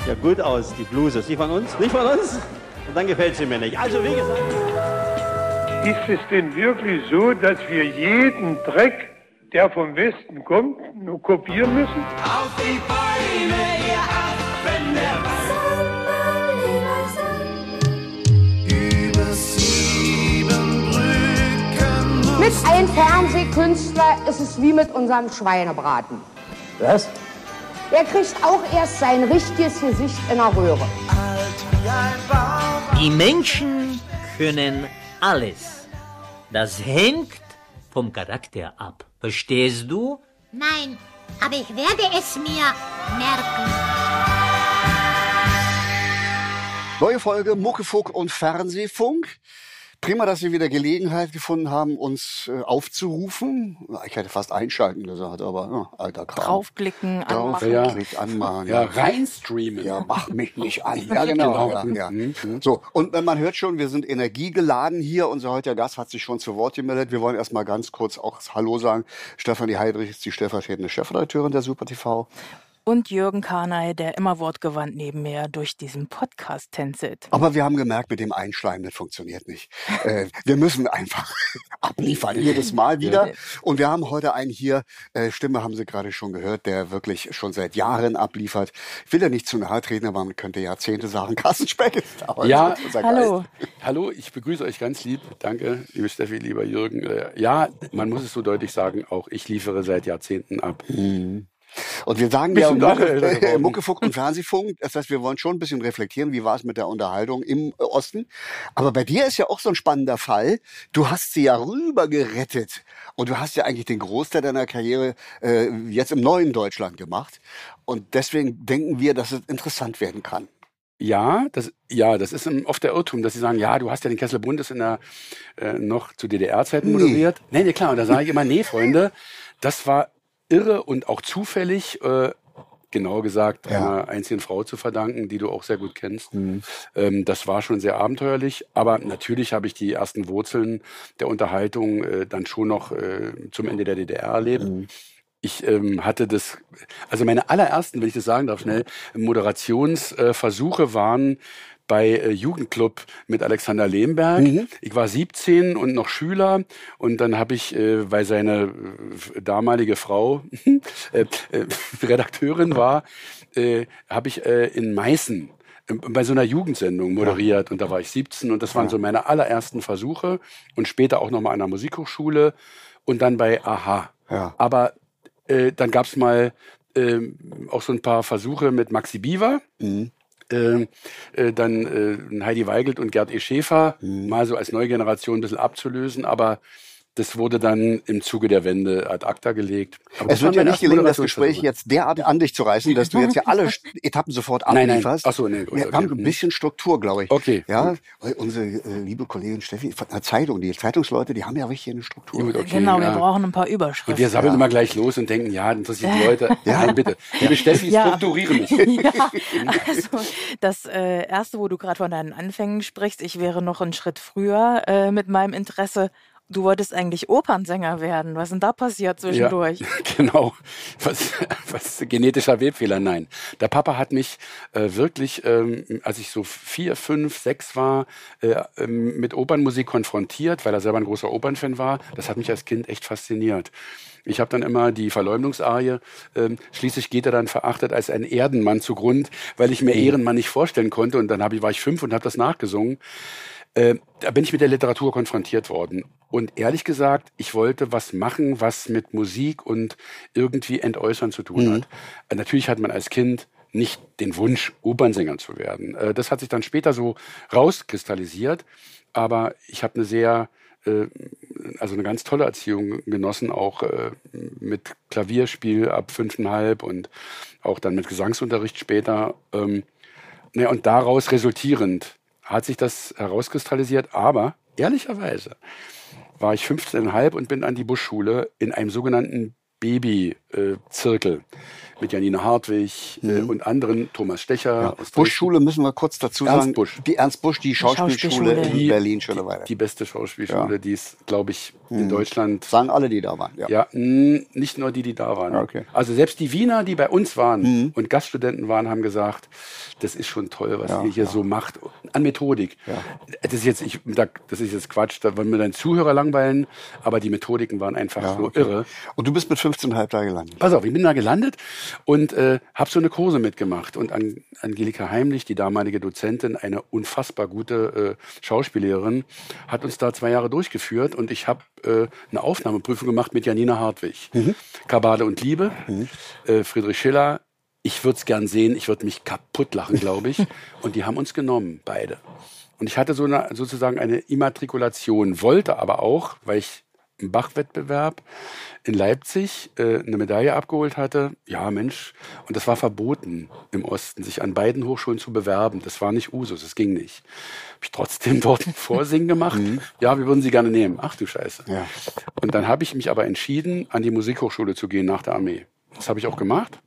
ja gut aus, die Bluse. Ist die von uns? Nicht von uns? Und dann gefällt sie mir nicht. Also wie gesagt... Ist es denn wirklich so, dass wir jeden Dreck, der vom Westen kommt, nur kopieren müssen? Auf die Beine, ihr Affen der Über 7 Brücken. Mit einem Fernsehkünstler ist es wie mit unserem Schweinebraten. Was? Der kriegt auch erst sein richtiges Gesicht in der Röhre. Alt wie ein Baum. Die Menschen können alles. Das hängt vom Charakter ab. Verstehst du? Nein, aber ich werde es mir merken. Neue Folge Muckefuck und Fernsehfunk. Prima, dass Sie wieder Gelegenheit gefunden haben, uns aufzurufen. Ich hätte fast einschalten gesagt, aber alter Kram. Draufklicken, anmachen. Anmachen. Ja, reinstreamen. Ja, mach mich nicht an. Ja, genau. Ja. So, und man hört schon, wir sind energiegeladen hier. Unser heutiger Gast hat sich schon zu Wort gemeldet. Wir wollen erstmal ganz kurz auch Hallo sagen. Stefanie Heidrich ist die stellvertretende Chefredakteurin der Super TV. Und Jürgen Karnay, der immer wortgewandt neben mir durch diesen Podcast tänzelt. Aber wir haben gemerkt, mit dem Einschleimen, das funktioniert nicht. Wir müssen einfach abliefern, jedes Mal wieder. Und wir haben heute einen hier, Stimme haben Sie gerade schon gehört, der wirklich schon seit Jahren abliefert. Ich will ja nicht zu nahe treten, aber man könnte Jahrzehnte sagen, Carsten Speck ist da. Ja, hallo. Hallo, ich begrüße euch ganz lieb. Danke, liebe Steffi, lieber Jürgen. Ja, man muss es so deutlich sagen, auch ich liefere seit Jahrzehnten ab. Und wir sagen ja Muckefuck und Fernsehfunk. Das heißt, wir wollen schon ein bisschen reflektieren, wie war es mit der Unterhaltung im Osten. Aber bei dir ist ja auch so ein spannender Fall. Du hast sie ja rüber gerettet. Und du hast ja eigentlich den Großteil deiner Karriere jetzt im neuen Deutschland gemacht. Und deswegen denken wir, dass es interessant werden kann. Ja, das ist oft der Irrtum, dass sie sagen, ja, du hast ja den Kessel Bundes in der noch zu DDR-Zeiten moderiert. Nee, klar. Und da sage ich immer, nee, Freunde, das war irre und auch zufällig, genauer gesagt, einer einzigen Frau zu verdanken, die du auch sehr gut kennst. Das war schon sehr abenteuerlich, aber natürlich habe ich die ersten Wurzeln der Unterhaltung dann schon noch zum Ende der DDR erlebt. Ich hatte meine allerersten, wenn ich das sagen darf, schnell, Moderationsversuche waren bei Jugendclub mit Alexander Lehmberg. Ich war 17 und noch Schüler und dann habe ich, weil seine damalige Frau Redakteurin war, habe ich in Meißen bei so einer Jugendsendung moderiert und da war ich 17 und das waren so meine allerersten Versuche und später auch nochmal an der Musikhochschule und dann bei Aha. Ja. Aber dann gab's mal auch so ein paar Versuche mit Maxi Biewer. Dann Heidi Weigelt und Gerd E. Schäfer, mal so als neue Generation ein bisschen abzulösen, aber das wurde dann im Zuge der Wende ad acta gelegt. Aber es wird ja nicht gelingen, das Gespräch jetzt derart an dich zu reißen, dass du jetzt ja alle Etappen sofort ablieferst. Ach so, nee, gut, wir haben ein bisschen Struktur, glaube ich. Okay. Ja, weil unsere liebe Kollegin Steffi von der Zeitung, die Zeitungsleute, die haben ja richtig eine Struktur. Gut, okay, genau, wir brauchen ein paar Überschriften. Und wir sammeln immer gleich los und denken, ja, interessiert die Leute. Nein, bitte. Liebe Steffi, strukturiere mich. Also das Erste, wo du gerade von deinen Anfängen sprichst, ich wäre noch einen Schritt früher mit meinem Interesse. Du wolltest eigentlich Opernsänger werden. Was ist denn da passiert zwischendurch? Ja, genau. Was genetischer Webfehler? Nein. Der Papa hat mich wirklich, als ich so 4, 5, 6 war, mit Opernmusik konfrontiert, weil er selber ein großer Opernfan war. Das hat mich als Kind echt fasziniert. Ich habe dann immer die Verleumdungsarie, schließlich geht er dann verachtet als ein Erdenmann zugrund, weil ich mir Ehrenmann nicht vorstellen konnte. Und dann war ich 5 und habe das nachgesungen. Da bin ich mit der Literatur konfrontiert worden. Und ehrlich gesagt, ich wollte was machen, was mit Musik und irgendwie Entäußern zu tun hat. Natürlich hat man als Kind nicht den Wunsch, Opernsänger zu werden. Das hat sich dann später so rauskristallisiert. Aber ich habe eine ganz tolle Erziehung genossen, auch mit Klavierspiel ab 5,5 und auch dann mit Gesangsunterricht später. Und daraus resultierend hat sich das herauskristallisiert, aber ehrlicherweise war ich 15,5 und bin an die Buschschule in einem sogenannten Babyzirkel mit Janina Hartwig und anderen, Thomas Stecher. Aus Busch-Schule müssen wir kurz dazu sagen. Ernst Busch. Die Ernst Busch, die Schauspielschule in Berlin, Schöneweide. Die beste Schauspielschule, die es, glaube ich, in Deutschland... Sagen alle, die da waren. Ja, nicht nur die da waren. Okay. Also selbst die Wiener, die bei uns waren und Gaststudenten waren, haben gesagt, das ist schon toll, was ihr hier so macht. An Methodik. Ja. Das ist jetzt Quatsch, da wollen wir deinen Zuhörer langweilen, aber die Methodiken waren einfach so irre. Und du bist mit 15,5 da gelandet? Pass auf, ich bin da gelandet und habe so eine Kurse mitgemacht. Und Angelika Heimlich, die damalige Dozentin, eine unfassbar gute Schauspiellehrerin, hat uns da 2 Jahre durchgeführt. Und ich habe eine Aufnahmeprüfung gemacht mit Janina Hartwig. Kabale und Liebe, Friedrich Schiller. Ich würde es gern sehen, ich würde mich kaputt lachen, glaube ich. Und die haben uns genommen, beide. Und ich hatte sozusagen eine Immatrikulation, wollte aber auch, weil ich im Bach-Wettbewerb in Leipzig eine Medaille abgeholt hatte. Ja, Mensch, und das war verboten im Osten, sich an beiden Hochschulen zu bewerben. Das war nicht Usus, das ging nicht. Habe ich trotzdem dort ein Vorsingen gemacht. Ja, wir würden sie gerne nehmen. Ach du Scheiße. Ja. Und dann habe ich mich aber entschieden, an die Musikhochschule zu gehen nach der Armee. Das habe ich auch gemacht.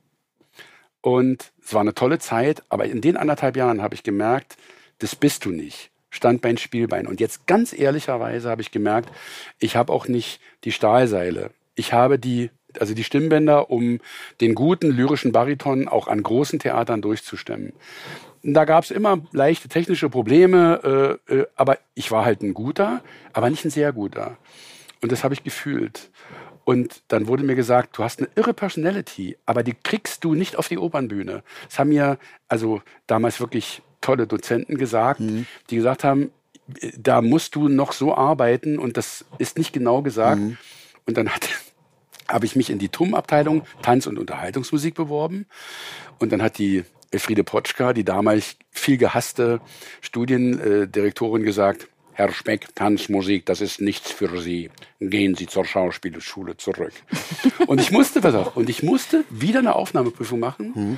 Und es war eine tolle Zeit, aber in den 1,5 Jahren habe ich gemerkt, das bist du nicht. Standbein, Spielbein. Und jetzt ganz ehrlicherweise habe ich gemerkt, ich habe auch nicht die Stahlseile. Ich habe die Stimmbänder, um den guten lyrischen Bariton auch an großen Theatern durchzustemmen. Da gab es immer leichte technische Probleme, aber ich war halt ein guter, aber nicht ein sehr guter. Und das habe ich gefühlt. Und dann wurde mir gesagt, du hast eine irre Personality, aber die kriegst du nicht auf die Opernbühne. Das haben mir also damals wirklich tolle Dozenten gesagt, die gesagt haben, da musst du noch so arbeiten und das ist nicht genau gesagt. Und dann habe ich mich in die TUM-Abteilung Tanz- und Unterhaltungsmusik beworben und dann hat die Elfriede Potschka, die damals viel gehasste Studiendirektorin, gesagt, Herr Speck, Tanzmusik, das ist nichts für Sie. Gehen Sie zur Schauspielschule zurück. Und ich musste wieder eine Aufnahmeprüfung machen.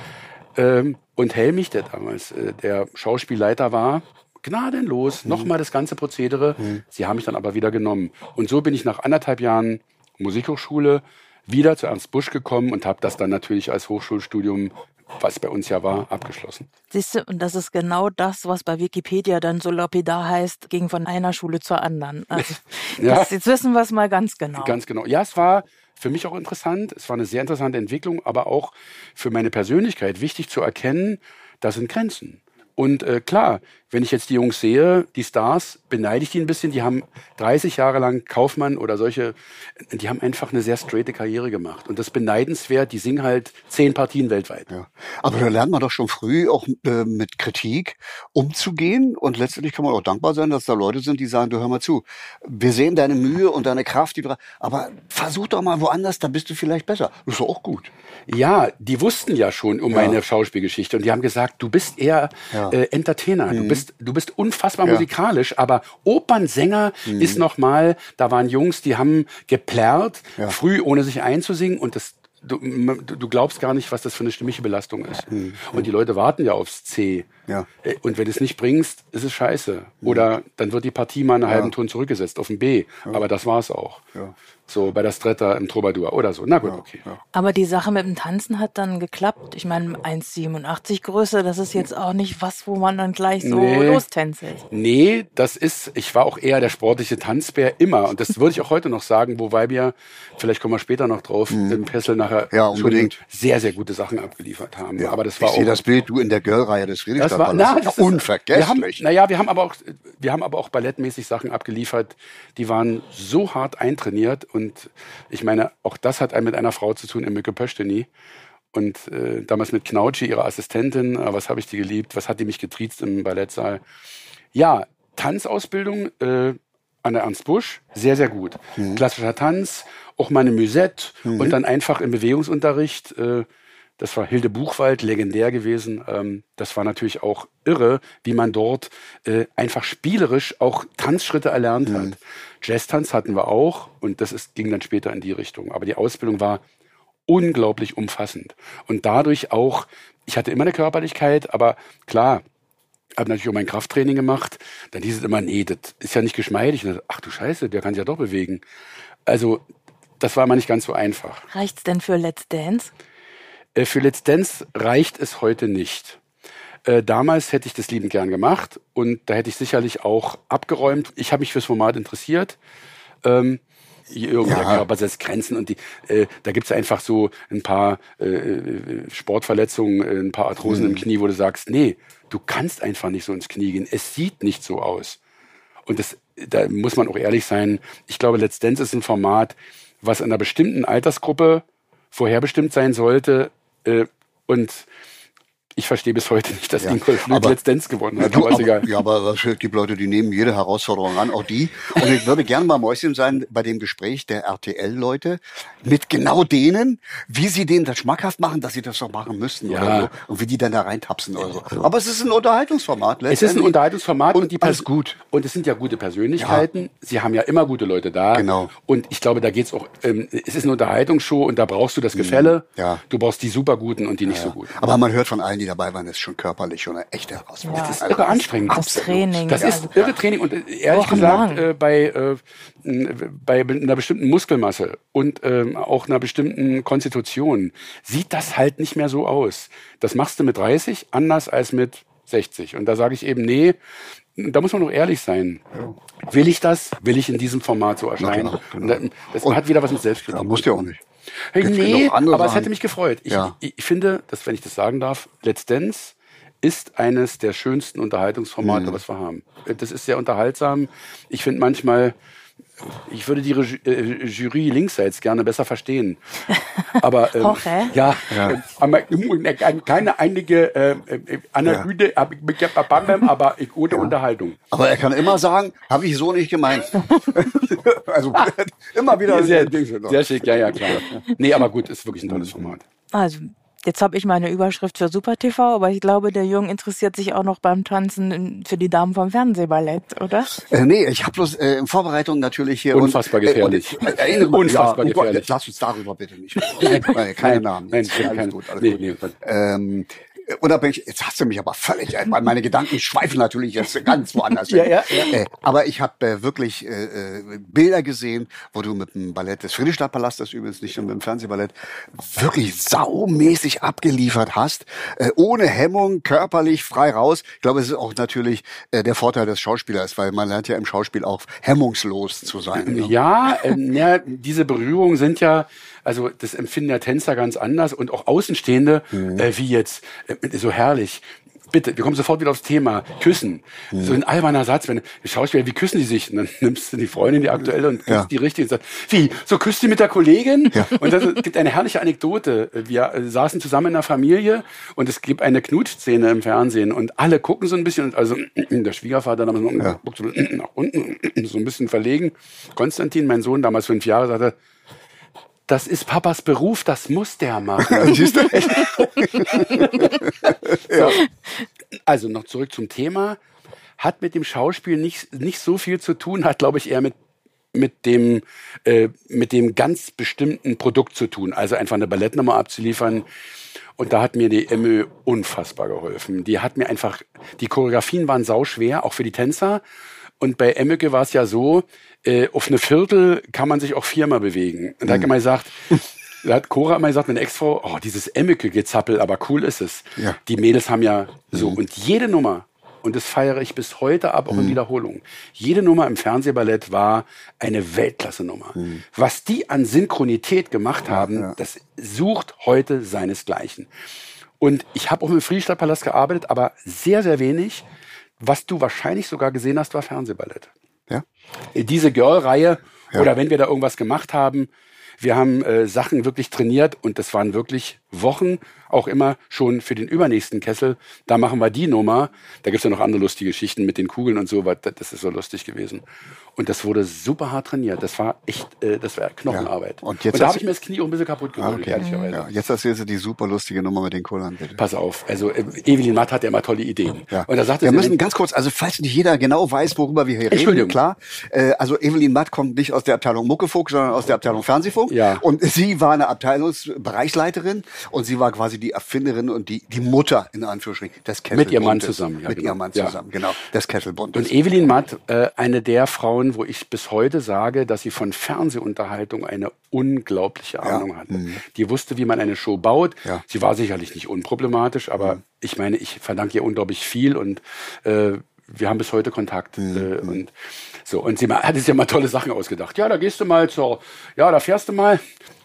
Und Helmich, der damals der Schauspielleiter war, gnadenlos, nochmal das ganze Prozedere. Sie haben mich dann aber wieder genommen. Und so bin ich nach 1,5 Jahren Musikhochschule wieder zu Ernst Busch gekommen und habe das dann natürlich als Hochschulstudium, was bei uns ja war, abgeschlossen. Siehst du, und das ist genau das, was bei Wikipedia dann so lapidar heißt, ging von einer Schule zur anderen. Also jetzt wissen wir es mal ganz genau. Ganz genau. Ja, es war für mich auch interessant. Es war eine sehr interessante Entwicklung, aber auch für meine Persönlichkeit wichtig zu erkennen, da sind Grenzen. Und klar, wenn ich jetzt die Jungs sehe, die Stars, beneide ich die ein bisschen. Die haben 30 Jahre lang Kaufmann oder solche, die haben einfach eine sehr straighte Karriere gemacht. Und das ist beneidenswert, die singen halt 10 Partien weltweit. Ja. Aber da lernt man doch schon früh auch mit Kritik umzugehen. Und letztendlich kann man auch dankbar sein, dass da Leute sind, die sagen, du hör mal zu, wir sehen deine Mühe und deine Kraft, aber versuch doch mal woanders, da bist du vielleicht besser. Das ist doch auch gut. Ja, die wussten ja schon um meine Schauspielgeschichte und die haben gesagt, du bist eher Entertainer, du bist unfassbar musikalisch, aber Opernsänger ist nochmal, da waren Jungs, die haben geplärrt, früh ohne sich einzusingen und das du glaubst gar nicht, was das für eine stimmige Belastung ist. Und die Leute warten ja aufs C. Ja. Und wenn du es nicht bringst, ist es scheiße. Oder dann wird die Partie mal einen halben Ton zurückgesetzt auf ein B. Aber das war's auch. Ja. So bei der Stretta im Troubadour oder so. Na gut, okay. Ja. Aber die Sache mit dem Tanzen hat dann geklappt. Ich meine, 1,87 Größe, das ist jetzt auch nicht was, wo man dann gleich so lostänzelt. Nee, ich war auch eher der sportliche Tanzbär immer. Und das würde ich auch heute noch sagen, wobei wir, vielleicht kommen wir später noch drauf, im Pessel nachher schon sehr, sehr gute Sachen abgeliefert haben. Ja. Aber das war ich sehe das Bild, du in der Girl-Reihe des Friedrichstadtpalastes. Unvergesslich. Wir haben aber auch ballettmäßig Sachen abgeliefert, die waren so hart eintrainiert. Und ich meine, auch das hat mit einer Frau zu tun, Emmeke Pösteny. Und damals mit Knautschi, ihrer Assistentin. Was habe ich die geliebt? Was hat die mich getriezt im Ballettsaal? Ja, Tanzausbildung an der Ernst Busch, sehr, sehr gut. Klassischer Tanz, auch mal eine Musette und dann einfach im Bewegungsunterricht. Das war Hilde Buchwald, legendär gewesen. Das war natürlich auch irre, wie man dort einfach spielerisch auch Tanzschritte erlernt hat. Jazztanz hatten wir auch und ging dann später in die Richtung. Aber die Ausbildung war unglaublich umfassend. Und dadurch auch, ich hatte immer eine Körperlichkeit, aber klar, habe natürlich auch mein Krafttraining gemacht. Dann hieß es immer, nee, das ist ja nicht geschmeidig. Und dann, ach du Scheiße, der kann sich ja doch bewegen. Also das war immer nicht ganz so einfach. Reicht's denn für Let's Dance? Für Let's Dance reicht es heute nicht. Damals hätte ich das liebend gern gemacht und da hätte ich sicherlich auch abgeräumt. Ich habe mich fürs Format interessiert. Der Körper setzt Grenzen und da gibt's einfach so ein paar Sportverletzungen, ein paar Arthrosen im Knie, wo du sagst, nee, du kannst einfach nicht so ins Knie gehen. Es sieht nicht so aus. Und da muss man auch ehrlich sein. Ich glaube, Let's Dance ist ein Format, was in einer bestimmten Altersgruppe vorherbestimmt sein sollte. Und ich verstehe bis heute nicht, dass Ingolf Lüth Let's Dance gewonnen hat. Aber ist egal. Ja, aber es gibt Leute, die nehmen jede Herausforderung an, auch die. Und ich würde gerne mal Mäuschen sein bei dem Gespräch der RTL-Leute mit genau denen, wie sie denen das schmackhaft machen, dass sie das doch machen müssten oder so. Und wie die dann da reintapsen oder so. Aber es ist ein Unterhaltungsformat. Es ist ein Unterhaltungsformat und alles gut. Und es sind ja gute Persönlichkeiten. Ja. Sie haben ja immer gute Leute da. Genau. Und ich glaube, da geht's auch, es ist eine Unterhaltungsshow und da brauchst du das Gefälle. Ja. Du brauchst die Superguten und die nicht so guten. Aber man hört von allen, die dabei waren, das ist schon körperlich schon eine echte Herausforderung. Das ist irre anstrengend. Das Training. Das ist irre Training und ehrlich gesagt, bei einer bestimmten Muskelmasse und auch einer bestimmten Konstitution sieht das halt nicht mehr so aus. Das machst du mit 30 anders als mit 60. Und da sage ich eben, nee, da muss man doch ehrlich sein. Ja. Will ich das? Will ich in diesem Format so erscheinen? Genau. Das hat wieder was mit Selbstkritik. Ja, musst du ja auch nicht. Nee, aber es hätte mich gefreut. Ich finde, dass, wenn ich das sagen darf, Let's Dance ist eines der schönsten Unterhaltungsformate, was wir haben. Das ist sehr unterhaltsam. Ich finde manchmal, ich würde die Jury linkseits gerne besser verstehen. Aber aber keine einige Analyse, aber ich gute Unterhaltung. Aber er kann immer sagen, habe ich so nicht gemeint. Also immer wieder sehr schick, ja klar. Nee, aber gut, ist wirklich ein tolles Format. Also jetzt habe ich meine Überschrift für Super TV, aber ich glaube, der Jung interessiert sich auch noch beim Tanzen für die Damen vom Fernsehballett, oder? Nee, ich habe bloß in Vorbereitung natürlich hier... Unfassbar gefährlich. Unfassbar gefährlich. Lass uns darüber bitte nicht. Keine Namen. Nein, alles gut. Unabhängig, jetzt hast du mich aber völlig, weil meine Gedanken schweifen natürlich jetzt ganz woanders hin. Aber ich habe wirklich Bilder gesehen, wo du mit dem Ballett des Friedrichstadtpalastes, übrigens nicht nur mit dem Fernsehballett, wirklich saumäßig abgeliefert hast, ohne Hemmung, körperlich frei raus. Ich glaube, es ist auch natürlich der Vorteil des Schauspielers, weil man lernt ja im Schauspiel auch hemmungslos zu sein. Ja, diese Berührungen sind ja, also das empfinden ja Tänzer ganz anders und auch Außenstehende, wie jetzt, so herrlich. Bitte, wir kommen sofort wieder aufs Thema. Küssen. So ein alberner Satz, wenn Schauspieler, wie küssen die sich? Und dann nimmst du die Freundin, die aktuelle, und küsst die richtige und sagst, wie, so küsst die mit der Kollegin? Ja. Und das gibt eine herrliche Anekdote. Wir saßen zusammen in einer Familie und es gibt eine Knutschszene im Fernsehen und alle gucken so ein bisschen, und also der Schwiegervater damals guckt so nach unten, so ein bisschen verlegen. Konstantin, mein Sohn, damals 5 Jahre, sagte, das ist Papas Beruf, das muss der machen. Siehst du? So. Also noch zurück zum Thema. Hat mit dem Schauspiel nicht so viel zu tun, hat, glaube ich, eher mit dem ganz bestimmten Produkt zu tun. Also einfach eine Ballettnummer abzuliefern. Und da hat mir die Emme unfassbar geholfen. Die hat mir einfach, die Choreografien waren sauschwer, auch für die Tänzer. Und bei Emmeke war es ja so, auf eine Viertel kann man sich auch 4-mal bewegen. Und da hat immer gesagt, da hat Cora immer gesagt, meine Ex-Frau, oh, dieses Emmeke-Gezappel, aber cool ist es. Ja. Die Mädels haben ja so, und jede Nummer, und das feiere ich bis heute ab, auch in Wiederholung, jede Nummer im Fernsehballett war eine Weltklasse-Nummer. Was die an Synchronität gemacht haben, das sucht heute seinesgleichen. Und ich habe auch im Friedrichstadtpalast gearbeitet, aber sehr, sehr wenig. Was du wahrscheinlich sogar gesehen hast, war Fernsehballett. Ja. Diese Girl-Reihe, oder wenn wir da irgendwas gemacht haben, wir haben Sachen wirklich trainiert und das waren wirklich Wochen, auch immer schon für den übernächsten Kessel. Da machen wir die Nummer. Da gibt's ja noch andere lustige Geschichten mit den Kugeln und so, das ist so lustig gewesen. Und das wurde super hart trainiert. Das war echt, das war Knochenarbeit. Ja. Und da habe ich mir das Knie auch ein bisschen kaputt gemacht, ehrlicherweise. Ja. Jetzt erzählst du die super lustige Nummer mit den Kugeln, bitte. Pass auf, also Evelyn Matt hat ja immer tolle Ideen. Ja. Und da sagte wir müssen ganz kurz, also falls nicht jeder genau weiß, worüber wir hier reden, klar. Also Evelyn Matt kommt nicht aus der Abteilung Muckefuck, sondern aus der Abteilung Fernsehfunk. Ja. Und sie war eine Abteilungsbereichsleiterin Und sie war quasi die Erfinderin und die Mutter, in Anführungsstrichen, des Kesselbundes. Mit ihrem Mann zusammen. Ja, mit ihrem Mann zusammen, genau, des Kesselbundes. Und Evelyn Matt, eine der Frauen, wo ich bis heute sage, dass sie von Fernsehunterhaltung eine unglaubliche Ahnung hatte. Die wusste, wie man eine Show baut. Ja. Sie war sicherlich nicht unproblematisch, aber ich meine, ich verdanke ihr unglaublich viel und wir haben bis heute Kontakt. Und so. Und sie hat sich ja mal tolle Sachen ausgedacht. Ja, da gehst du mal da fährst du mal.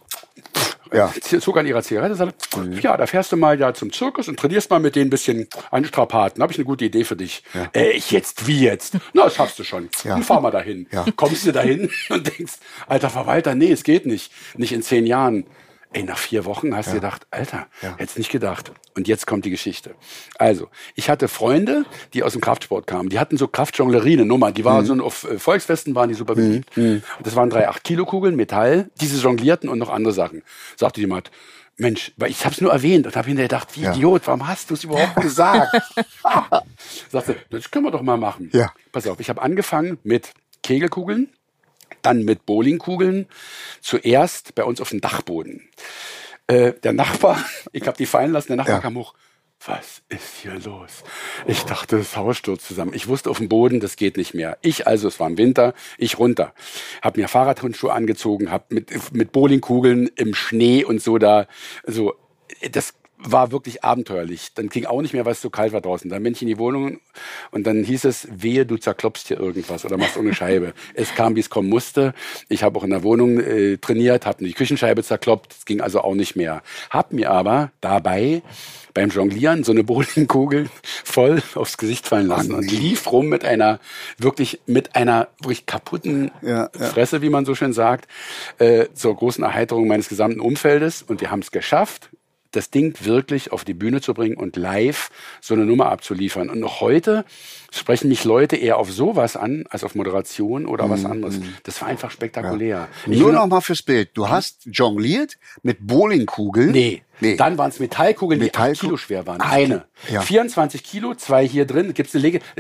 Ja. Zog an ihrer Zigarette, sagte, ja, da fährst du mal zum Zirkus und trainierst mal mit denen ein bisschen an Strapaten. Habe ich eine gute Idee für dich. Ja. Wie jetzt? Na, das schaffst du schon. Ja. Dann fahr mal dahin. Ja. Kommst du dahin und denkst, alter Verwalter, nee, es geht nicht. Nicht in 10 Jahren. Ey, nach 4 Wochen hast du gedacht, Alter, hätt's nicht gedacht. Und jetzt kommt die Geschichte. Also, ich hatte Freunde, die aus dem Kraftsport kamen. Die hatten so Kraftjonglerie, eine Nummer. Die waren so auf Volksfesten, waren die super beliebt. Und das waren 3 8-Kilo-Kugeln, Metall, die sie jonglierten und noch andere Sachen. Sagte jemand, Mensch, weil ich hab's nur erwähnt und hab hinterher gedacht, wie Idiot, warum hast du es überhaupt gesagt? Sagte, das können wir doch mal machen. Ja. Pass auf, ich habe angefangen mit Kegelkugeln, dann mit Bowlingkugeln, zuerst bei uns auf dem Dachboden. Der Nachbar, ich habe die fallen lassen, der Nachbar kam hoch. Was ist hier los? Ich dachte, das Haus stürzt zusammen. Ich wusste auf dem Boden, das geht nicht mehr. Es war im Winter, ich runter. Hab mir Fahrradhandschuhe angezogen, hab mit Bowlingkugeln im Schnee und das war wirklich abenteuerlich. Dann ging auch nicht mehr, weil es so kalt war draußen. Dann bin ich in die Wohnung und dann hieß es, wehe, du zerklopfst hier irgendwas oder machst ohne Scheibe. Es kam, wie es kommen musste. Ich habe auch in der Wohnung trainiert, habe die Küchenscheibe zerkloppt. Es ging also auch nicht mehr. Hab mir aber dabei beim Jonglieren so eine Bowlingkugel voll aufs Gesicht fallen lassen und lief rum mit einer wirklich kaputten Fresse, wie man so schön sagt, zur großen Erheiterung meines gesamten Umfeldes. Und wir haben es geschafft, das Ding wirklich auf die Bühne zu bringen und live so eine Nummer abzuliefern. Und noch heute sprechen mich Leute eher auf sowas an, als auf Moderation oder was anderes. Das war einfach spektakulär. Ja. Nur noch mal fürs Bild. Du hast jongliert mit Bowlingkugeln. Nee. Dann waren es Metallkugeln, die 8 Kilo schwer waren. Eine. Ja. 24 Kilo, 2 hier drin. Gibt's eine Lege,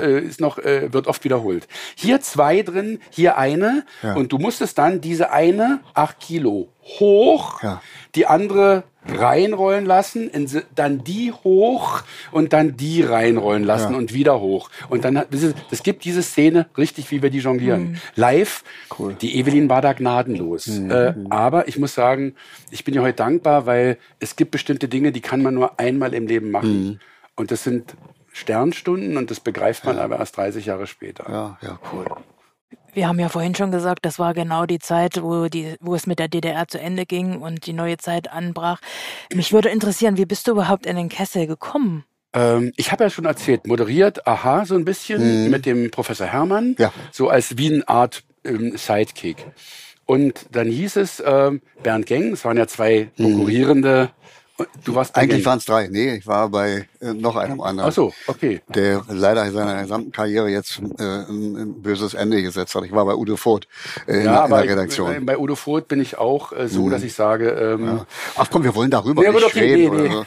wird oft wiederholt. Hier 2 drin, hier eine. Ja. Und du musstest dann diese eine 8 Kilo hoch, die andere reinrollen lassen, dann die hoch und dann die reinrollen lassen und wieder hoch. Und dann, es gibt diese Szene richtig, wie wir die jonglieren. Live, die Evelyn war da gnadenlos. Aber ich muss sagen, ich bin ja heute dankbar, weil es gibt bestimmte Dinge, die kann man nur einmal im Leben machen. Und das sind Sternstunden und das begreift man aber erst 30 Jahre später. Ja, cool. Wir haben ja vorhin schon gesagt, das war genau die Zeit, wo es mit der DDR zu Ende ging und die neue Zeit anbrach. Mich würde interessieren, wie bist du überhaupt in den Kessel gekommen? Ich habe ja schon erzählt, moderiert, so ein bisschen mit dem Professor Hermann, so als wie eine Art Sidekick. Und dann hieß es, Bernd Geng, es waren ja 2 konkurrierende. Du warst eigentlich waren es 3. Nee, ich war bei noch einem anderen. Ach so, okay. Der leider seiner gesamten Karriere jetzt ein böses Ende gesetzt hat. Ich war bei Udo Voth in der Redaktion. Bei Udo Voth bin ich auch so, dass ich sage... Ach komm, wir wollen darüber nicht reden.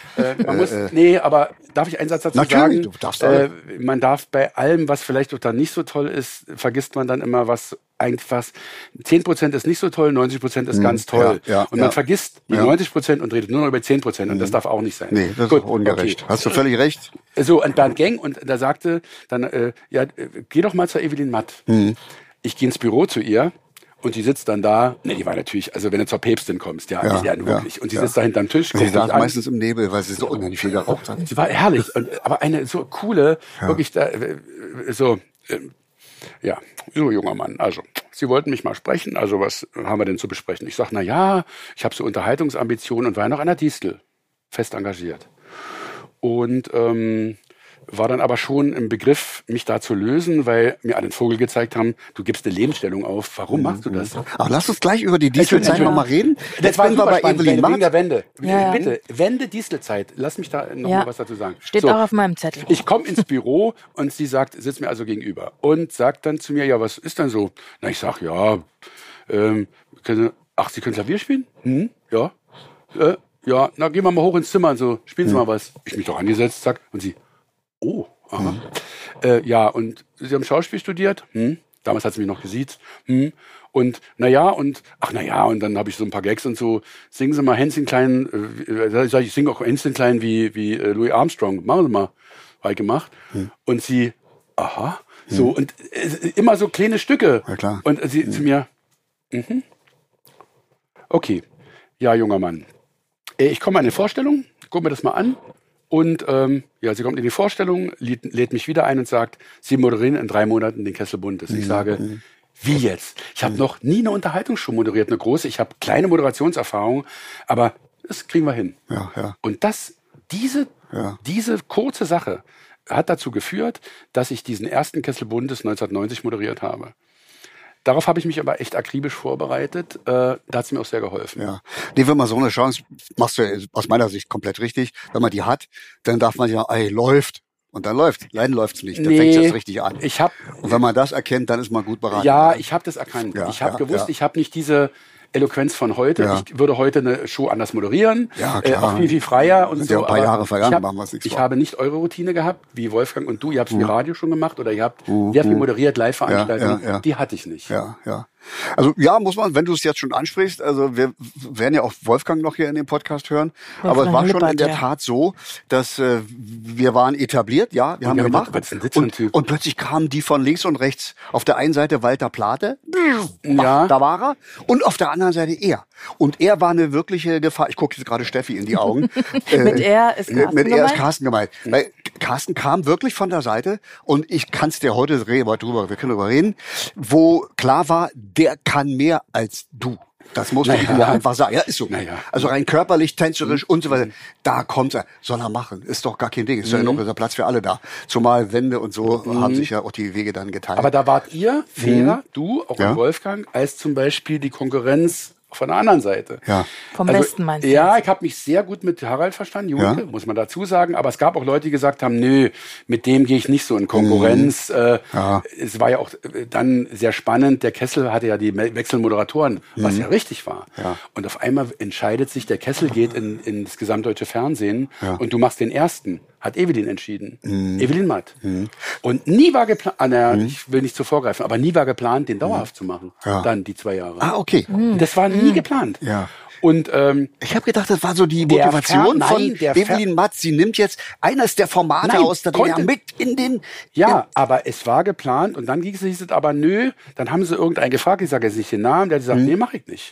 Aber darf ich einen Satz dazu sagen? Du darfst man darf bei allem, was vielleicht auch dann nicht so toll ist, vergisst man dann immer, was 10% ist nicht so toll, 90% ist ganz toll. Und man vergisst die 90% und redet nur noch über 10%. Und das darf auch nicht sein. Nee, das ist ungerecht. Okay. Hast du völlig recht. So, und Bernd Geng, und da sagte dann, geh doch mal zur Evelyn Matt. Ich gehe ins Büro zu ihr. Und die sitzt dann da, die war natürlich, also wenn du zur Päpstin kommst, wirklich. Und sie sitzt da hinterm Tisch. Sie saß meistens im Nebel, weil sie so unheimlich viel geraucht hat. Sie war herrlich, aber eine so coole, wirklich so junger Mann, also Sie wollten mich mal sprechen, also was haben wir denn zu besprechen? Ich sag, ich habe so Unterhaltungsambitionen und war noch an der Distel fest engagiert. Und war dann aber schon im Begriff, mich da zu lösen, weil mir alle den Vogel gezeigt haben, du gibst eine Lebensstellung auf. Warum machst du das? Aber lass uns gleich über die Distelzeit noch mal reden. Das war super spannend, wegen der Wende. Ja. Bitte, Wende, Distelzeit. Lass mich da noch mal was dazu sagen. Steht auch auf meinem Zettel. Ich komme ins Büro und sie sitzt mir also gegenüber und sagt dann zu mir, was ist denn so? Na, ich sag, Sie können Klavier spielen? Ja. Na, gehen wir mal hoch ins Zimmer und so, spielen Sie mal was. Ich mich doch angesetzt, zack, und sie, und Sie haben Schauspiel studiert? Damals hat sie mich noch gesiezt. Und und dann habe ich so ein paar Gags und so, singen Sie mal Hänschen klein, ich singe auch Hänschen klein wie Louis Armstrong, machen Sie mal. Habe ich gemacht. Und sie, aha, so, und immer so kleine Stücke. Ja, klar. Und sie zu mir, okay, ja, junger Mann, ich komme an eine Vorstellung, guck mir das mal an. Und sie kommt in die Vorstellung, lädt mich wieder ein und sagt, Sie moderieren in 3 Monaten den Kessel Buntes. Ich sage, wie jetzt? Ich habe noch nie eine Unterhaltungsshow moderiert, eine große. Ich habe kleine Moderationserfahrung, aber das kriegen wir hin. Ja, ja. Und diese kurze Sache hat dazu geführt, dass ich diesen ersten Kessel Buntes 1990 moderiert habe. Darauf habe ich mich aber echt akribisch vorbereitet. Da hat es mir auch sehr geholfen. Ja. Nee, wenn man so eine Chance, machst du aus meiner Sicht komplett richtig. Wenn man die hat, dann darf man ja, läuft. Und dann läuft. Leider läuft's nicht. Dann fängt es richtig an. Und wenn man das erkennt, dann ist man gut beraten. Ja, ich habe das erkannt. Ja, ich habe gewusst, ich habe nicht diese Eloquenz von heute. Ja. Ich würde heute eine Show anders moderieren. Ja, klar. Auch viel, viel freier und sind so. Ja, ein paar Jahre vergangen, machen wir es nicht Ich habe nicht eure Routine gehabt, wie Wolfgang und du. Ihr habt viel Radio schon gemacht oder ihr habt sehr viel moderiert, Live-Veranstaltungen. Ja. Die hatte ich nicht. Ja. Also ja, muss man, wenn du es jetzt schon ansprichst, also wir werden ja auch Wolfgang noch hier in dem Podcast hören, aber es war schon in der Tat so, dass wir waren etabliert, wir haben gemacht und plötzlich kamen die von links und rechts. Auf der einen Seite Walter Plate, da war er, und auf der anderen Seite er. Und er war eine wirkliche Gefahr. Ich gucke jetzt gerade Steffi in die Augen. Mit er ist Carsten gemeint. Weil Carsten kam wirklich von der Seite und ich kann es dir heute wir können darüber reden, wo klar war, der kann mehr als du. Das muss man einfach sagen. Ja, ist so. Also rein körperlich, tänzerisch und so weiter. Da kommt er. Soll er machen. Ist doch gar kein Ding. Ist ja noch Platz für alle da. Zumal Wände und so haben sich ja auch die Wege dann geteilt. Aber da wart ihr fairer, du, auch Wolfgang, als zum Beispiel die Konkurrenz von der anderen Seite. Ja. Vom Westen meinst du? Ja, ich habe mich sehr gut mit Harald verstanden, Junke, muss man dazu sagen. Aber es gab auch Leute, die gesagt haben, nö, mit dem gehe ich nicht so in Konkurrenz. Es war ja auch dann sehr spannend. Der Kessel hatte ja die Wechselmoderatoren, was ja richtig war. Ja. Und auf einmal entscheidet sich, der Kessel geht in das gesamtdeutsche Fernsehen und du machst den ersten. Hat Evelyn entschieden. Evelyn Matt. Und nie war geplant, ich will nicht zu vorgreifen, aber nie war geplant, den dauerhaft zu machen. Ja. Dann die 2 Jahre. Ah, okay. Das war nie geplant. Ja. Und ich habe gedacht, das war so die Motivation von Evelyn Matt. Sie nimmt jetzt eines der Formate aus, da ja mit in den... Ja, aber es war geplant und dann hieß es aber nö. Dann haben sie irgendeinen gefragt, ich sage jetzt nicht den Namen, der hat gesagt, nee, mache ich nicht.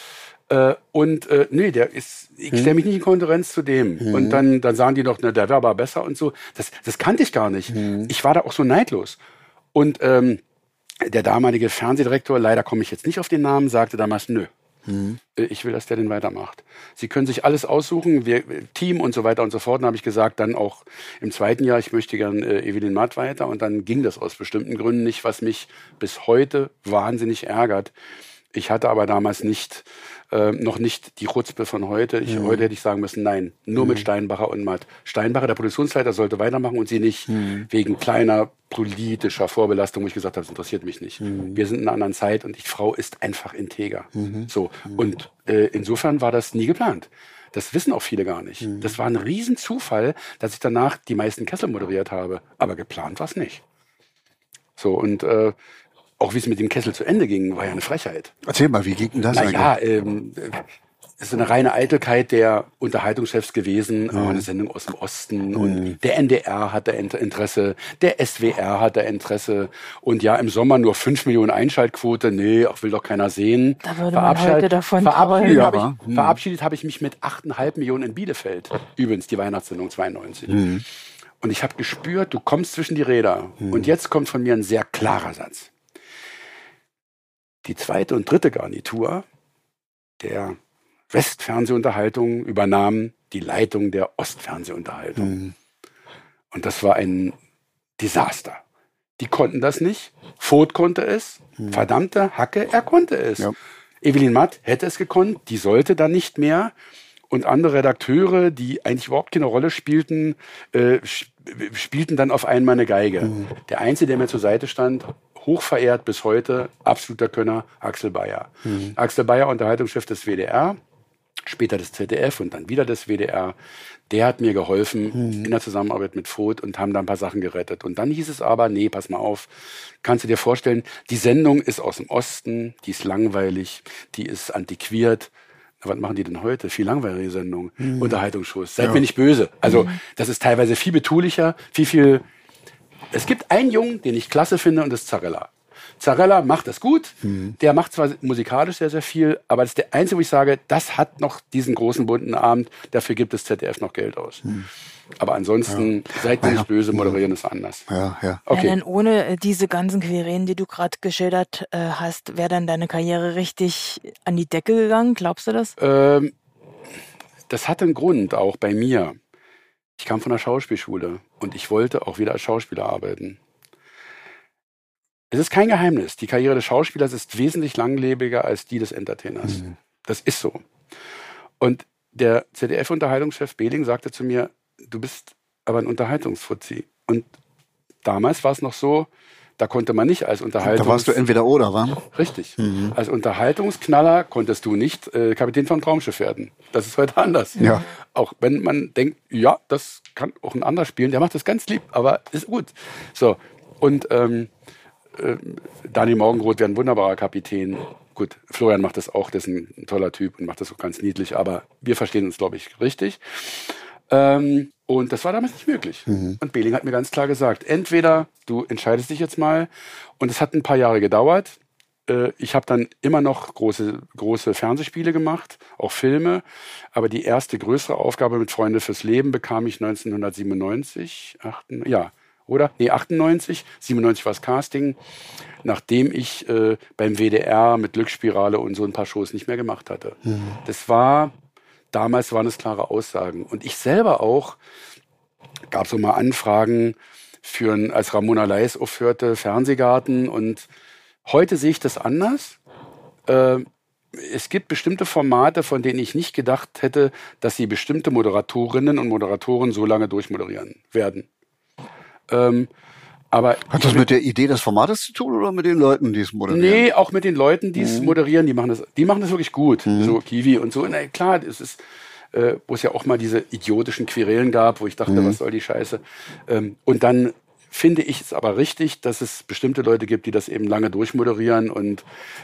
Nee, ich stelle mich nicht in Konkurrenz zu dem. Und dann sagen die noch, der wäre aber besser und so. Das kannte ich gar nicht. Ich war da auch so neidlos. Und der damalige Fernsehdirektor, leider komme ich jetzt nicht auf den Namen, sagte damals, nö. Ich will, dass der den weitermacht. Sie können sich alles aussuchen, Team und so weiter und so fort. Dann habe ich gesagt, dann auch im 2. Jahr, ich möchte gern Evelyn Matt weiter. Und dann ging das aus bestimmten Gründen nicht, was mich bis heute wahnsinnig ärgert. Ich hatte aber damals noch nicht die Chutzpe von heute. Heute hätte ich sagen müssen, nein, nur mit Steinbacher und Matt. Steinbacher, der Produktionsleiter, sollte weitermachen und sie nicht wegen kleiner politischer Vorbelastung, wo ich gesagt habe, das interessiert mich nicht. Wir sind in einer anderen Zeit und die Frau ist einfach integer. So. Und insofern war das nie geplant. Das wissen auch viele gar nicht. Das war ein Riesenzufall, dass ich danach die meisten Kessel moderiert habe. Aber geplant war es nicht. So, und auch wie es mit dem Kessel zu Ende ging, war ja eine Frechheit. Erzähl mal, wie ging denn das eigentlich? Es ist eine reine Eitelkeit der Unterhaltungschefs gewesen, eine Sendung aus dem Osten und der NDR hat da Interesse, der SWR hat da Interesse und ja, im Sommer nur 5 Millionen Einschaltquote, nee, auch will doch keiner sehen. Da würde man heute davon träumen. Verabschiedet habe ich mich mit 8,5 Millionen in Bielefeld, übrigens die Weihnachtssendung 92. Und ich habe gespürt, du kommst zwischen die Räder und jetzt kommt von mir ein sehr klarer Satz. Die 2. und 3. Garnitur der Westfernsehunterhaltung übernahm die Leitung der Ostfernsehunterhaltung. Und das war ein Desaster. Die konnten das nicht. Voth konnte es. Verdammte Hacke, er konnte es. Ja. Evelyn Matt hätte es gekonnt, die sollte dann nicht mehr. Und andere Redakteure, die eigentlich überhaupt keine Rolle spielten, spielten dann auf einmal eine Geige. Der Einzige, der mir zur Seite stand, hochverehrt bis heute, absoluter Könner, Axel Bayer. Axel Bayer, Unterhaltungschef des WDR. später das ZDF und dann wieder das WDR. Der hat mir geholfen in der Zusammenarbeit mit Voth und haben da ein paar Sachen gerettet. Und dann hieß es aber, nee, pass mal auf, kannst du dir vorstellen, die Sendung ist aus dem Osten, die ist langweilig, die ist antiquiert. Was machen die denn heute? Viel langweilige Sendung, Unterhaltungsshows. Seid mir nicht böse. Also das ist teilweise viel betulicher, viel. Es gibt einen Jungen, den ich klasse finde, und das ist Zarella. Zarella macht das gut. Der macht zwar musikalisch sehr, sehr viel, aber das ist der einzige, wo ich sage, das hat noch diesen großen bunten Abend. Dafür gibt das ZDF noch Geld aus. Aber ansonsten, seid mir nicht böse, moderieren ist anders. Ja. Okay. Ja, denn ohne diese ganzen Querelen, die du gerade geschildert hast, wäre dann deine Karriere richtig an die Decke gegangen? Glaubst du das? Das hatte einen Grund, auch bei mir. Ich kam von der Schauspielschule und ich wollte auch wieder als Schauspieler arbeiten. Es ist kein Geheimnis. Die Karriere des Schauspielers ist wesentlich langlebiger als die des Entertainers. Das ist so. Und der ZDF-Unterhaltungschef Behling sagte zu mir, du bist aber ein Unterhaltungsfuzzi. Und damals war es noch so, da konnte man nicht als Da warst du entweder oder, wa? Richtig. Als Unterhaltungsknaller konntest du nicht Kapitän von Traumschiff werden. Das ist heute anders. Ja. Auch wenn man denkt, ja, das kann auch ein anderer spielen, der macht das ganz lieb, aber ist gut. So. Und Daniel Morgenroth wäre ein wunderbarer Kapitän. Gut, Florian macht das auch, der ist ein toller Typ und macht das auch ganz niedlich, aber wir verstehen uns, glaube ich, richtig. Und das war damals nicht möglich. Und Behling hat mir ganz klar gesagt, entweder du entscheidest dich jetzt mal, und es hat ein paar Jahre gedauert. Ich habe dann immer noch große Fernsehspiele gemacht, auch Filme, aber die erste größere Aufgabe mit Freunde fürs Leben bekam ich 1997, 98, 97 war das Casting, nachdem ich beim WDR mit Glücksspirale und so ein paar Shows nicht mehr gemacht hatte. Damals waren es klare Aussagen. Und ich selber auch, gab so mal Anfragen als Ramona Leis aufhörte, Fernsehgarten. Und heute sehe ich das anders. Es gibt bestimmte Formate, von denen ich nicht gedacht hätte, dass sie bestimmte Moderatorinnen und Moderatoren so lange durchmoderieren werden. Aber hat das mit der Idee des Formates zu tun oder mit den Leuten, die es moderieren? Nee, auch mit den Leuten, die es moderieren, die machen das wirklich gut. So Kiwi und so. Na klar, es ist, wo es ja auch mal diese idiotischen Querelen gab, wo ich dachte, was soll die Scheiße? Und dann finde ich es aber richtig, dass es bestimmte Leute gibt, die das eben lange durchmoderieren und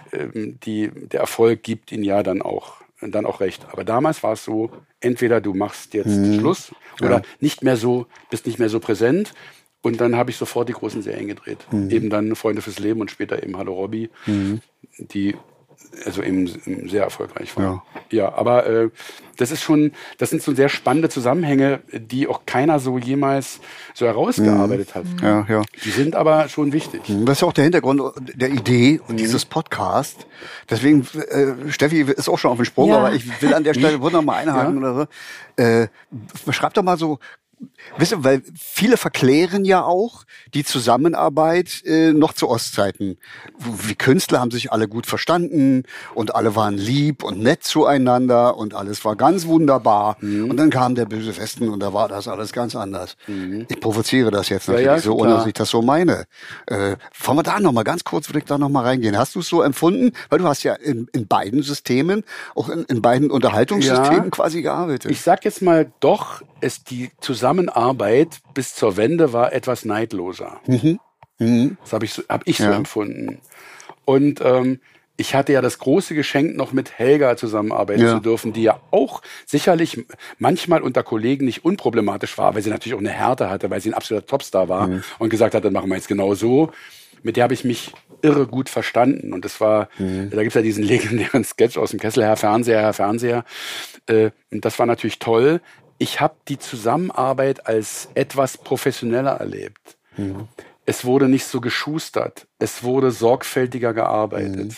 der Erfolg gibt ihnen ja dann auch recht. Aber damals war es so, entweder du machst jetzt Schluss oder bist nicht mehr so präsent. Und dann habe ich sofort die großen Serien gedreht. Eben dann Freunde fürs Leben und später eben Hallo Robby, die also eben sehr erfolgreich waren. Ja, aber das sind so sehr spannende Zusammenhänge, die auch keiner so jemals so herausgearbeitet hat. Ja. Die sind aber schon wichtig. Das ist ja auch der Hintergrund der Idee und dieses Podcast. Deswegen, Steffi ist auch schon auf dem Sprung, aber ich will an der Stelle noch mal einhaken oder so. Schreib doch mal so, wisst ihr, weil viele verklären ja auch die Zusammenarbeit noch zu Ostzeiten. Die Künstler haben sich alle gut verstanden und alle waren lieb und nett zueinander und alles war ganz wunderbar. Und dann kam der böse Westen und da war das alles ganz anders. Ich provoziere das jetzt natürlich so, ohne dass ich das so meine. Wollen wir da noch mal ganz kurz, würde ich da noch mal reingehen. Hast du es so empfunden? Weil du hast ja in beiden Systemen, auch in beiden Unterhaltungssystemen quasi gearbeitet. Ich sag jetzt mal doch, die Zusammenarbeit bis zur Wende war etwas neidloser. Das habe ich so empfunden. Und ich hatte ja das große Geschenk, noch mit Helga zusammenarbeiten zu dürfen, die ja auch sicherlich manchmal unter Kollegen nicht unproblematisch war, weil sie natürlich auch eine Härte hatte, weil sie ein absoluter Topstar war und gesagt hat, dann machen wir jetzt genau so. Mit der habe ich mich irre gut verstanden. Und das war, da gibt's ja diesen legendären Sketch aus dem Kessel, Herr Fernseher. Und das war natürlich toll. Ich habe die Zusammenarbeit als etwas professioneller erlebt. Es wurde nicht so geschustert. Es wurde sorgfältiger gearbeitet.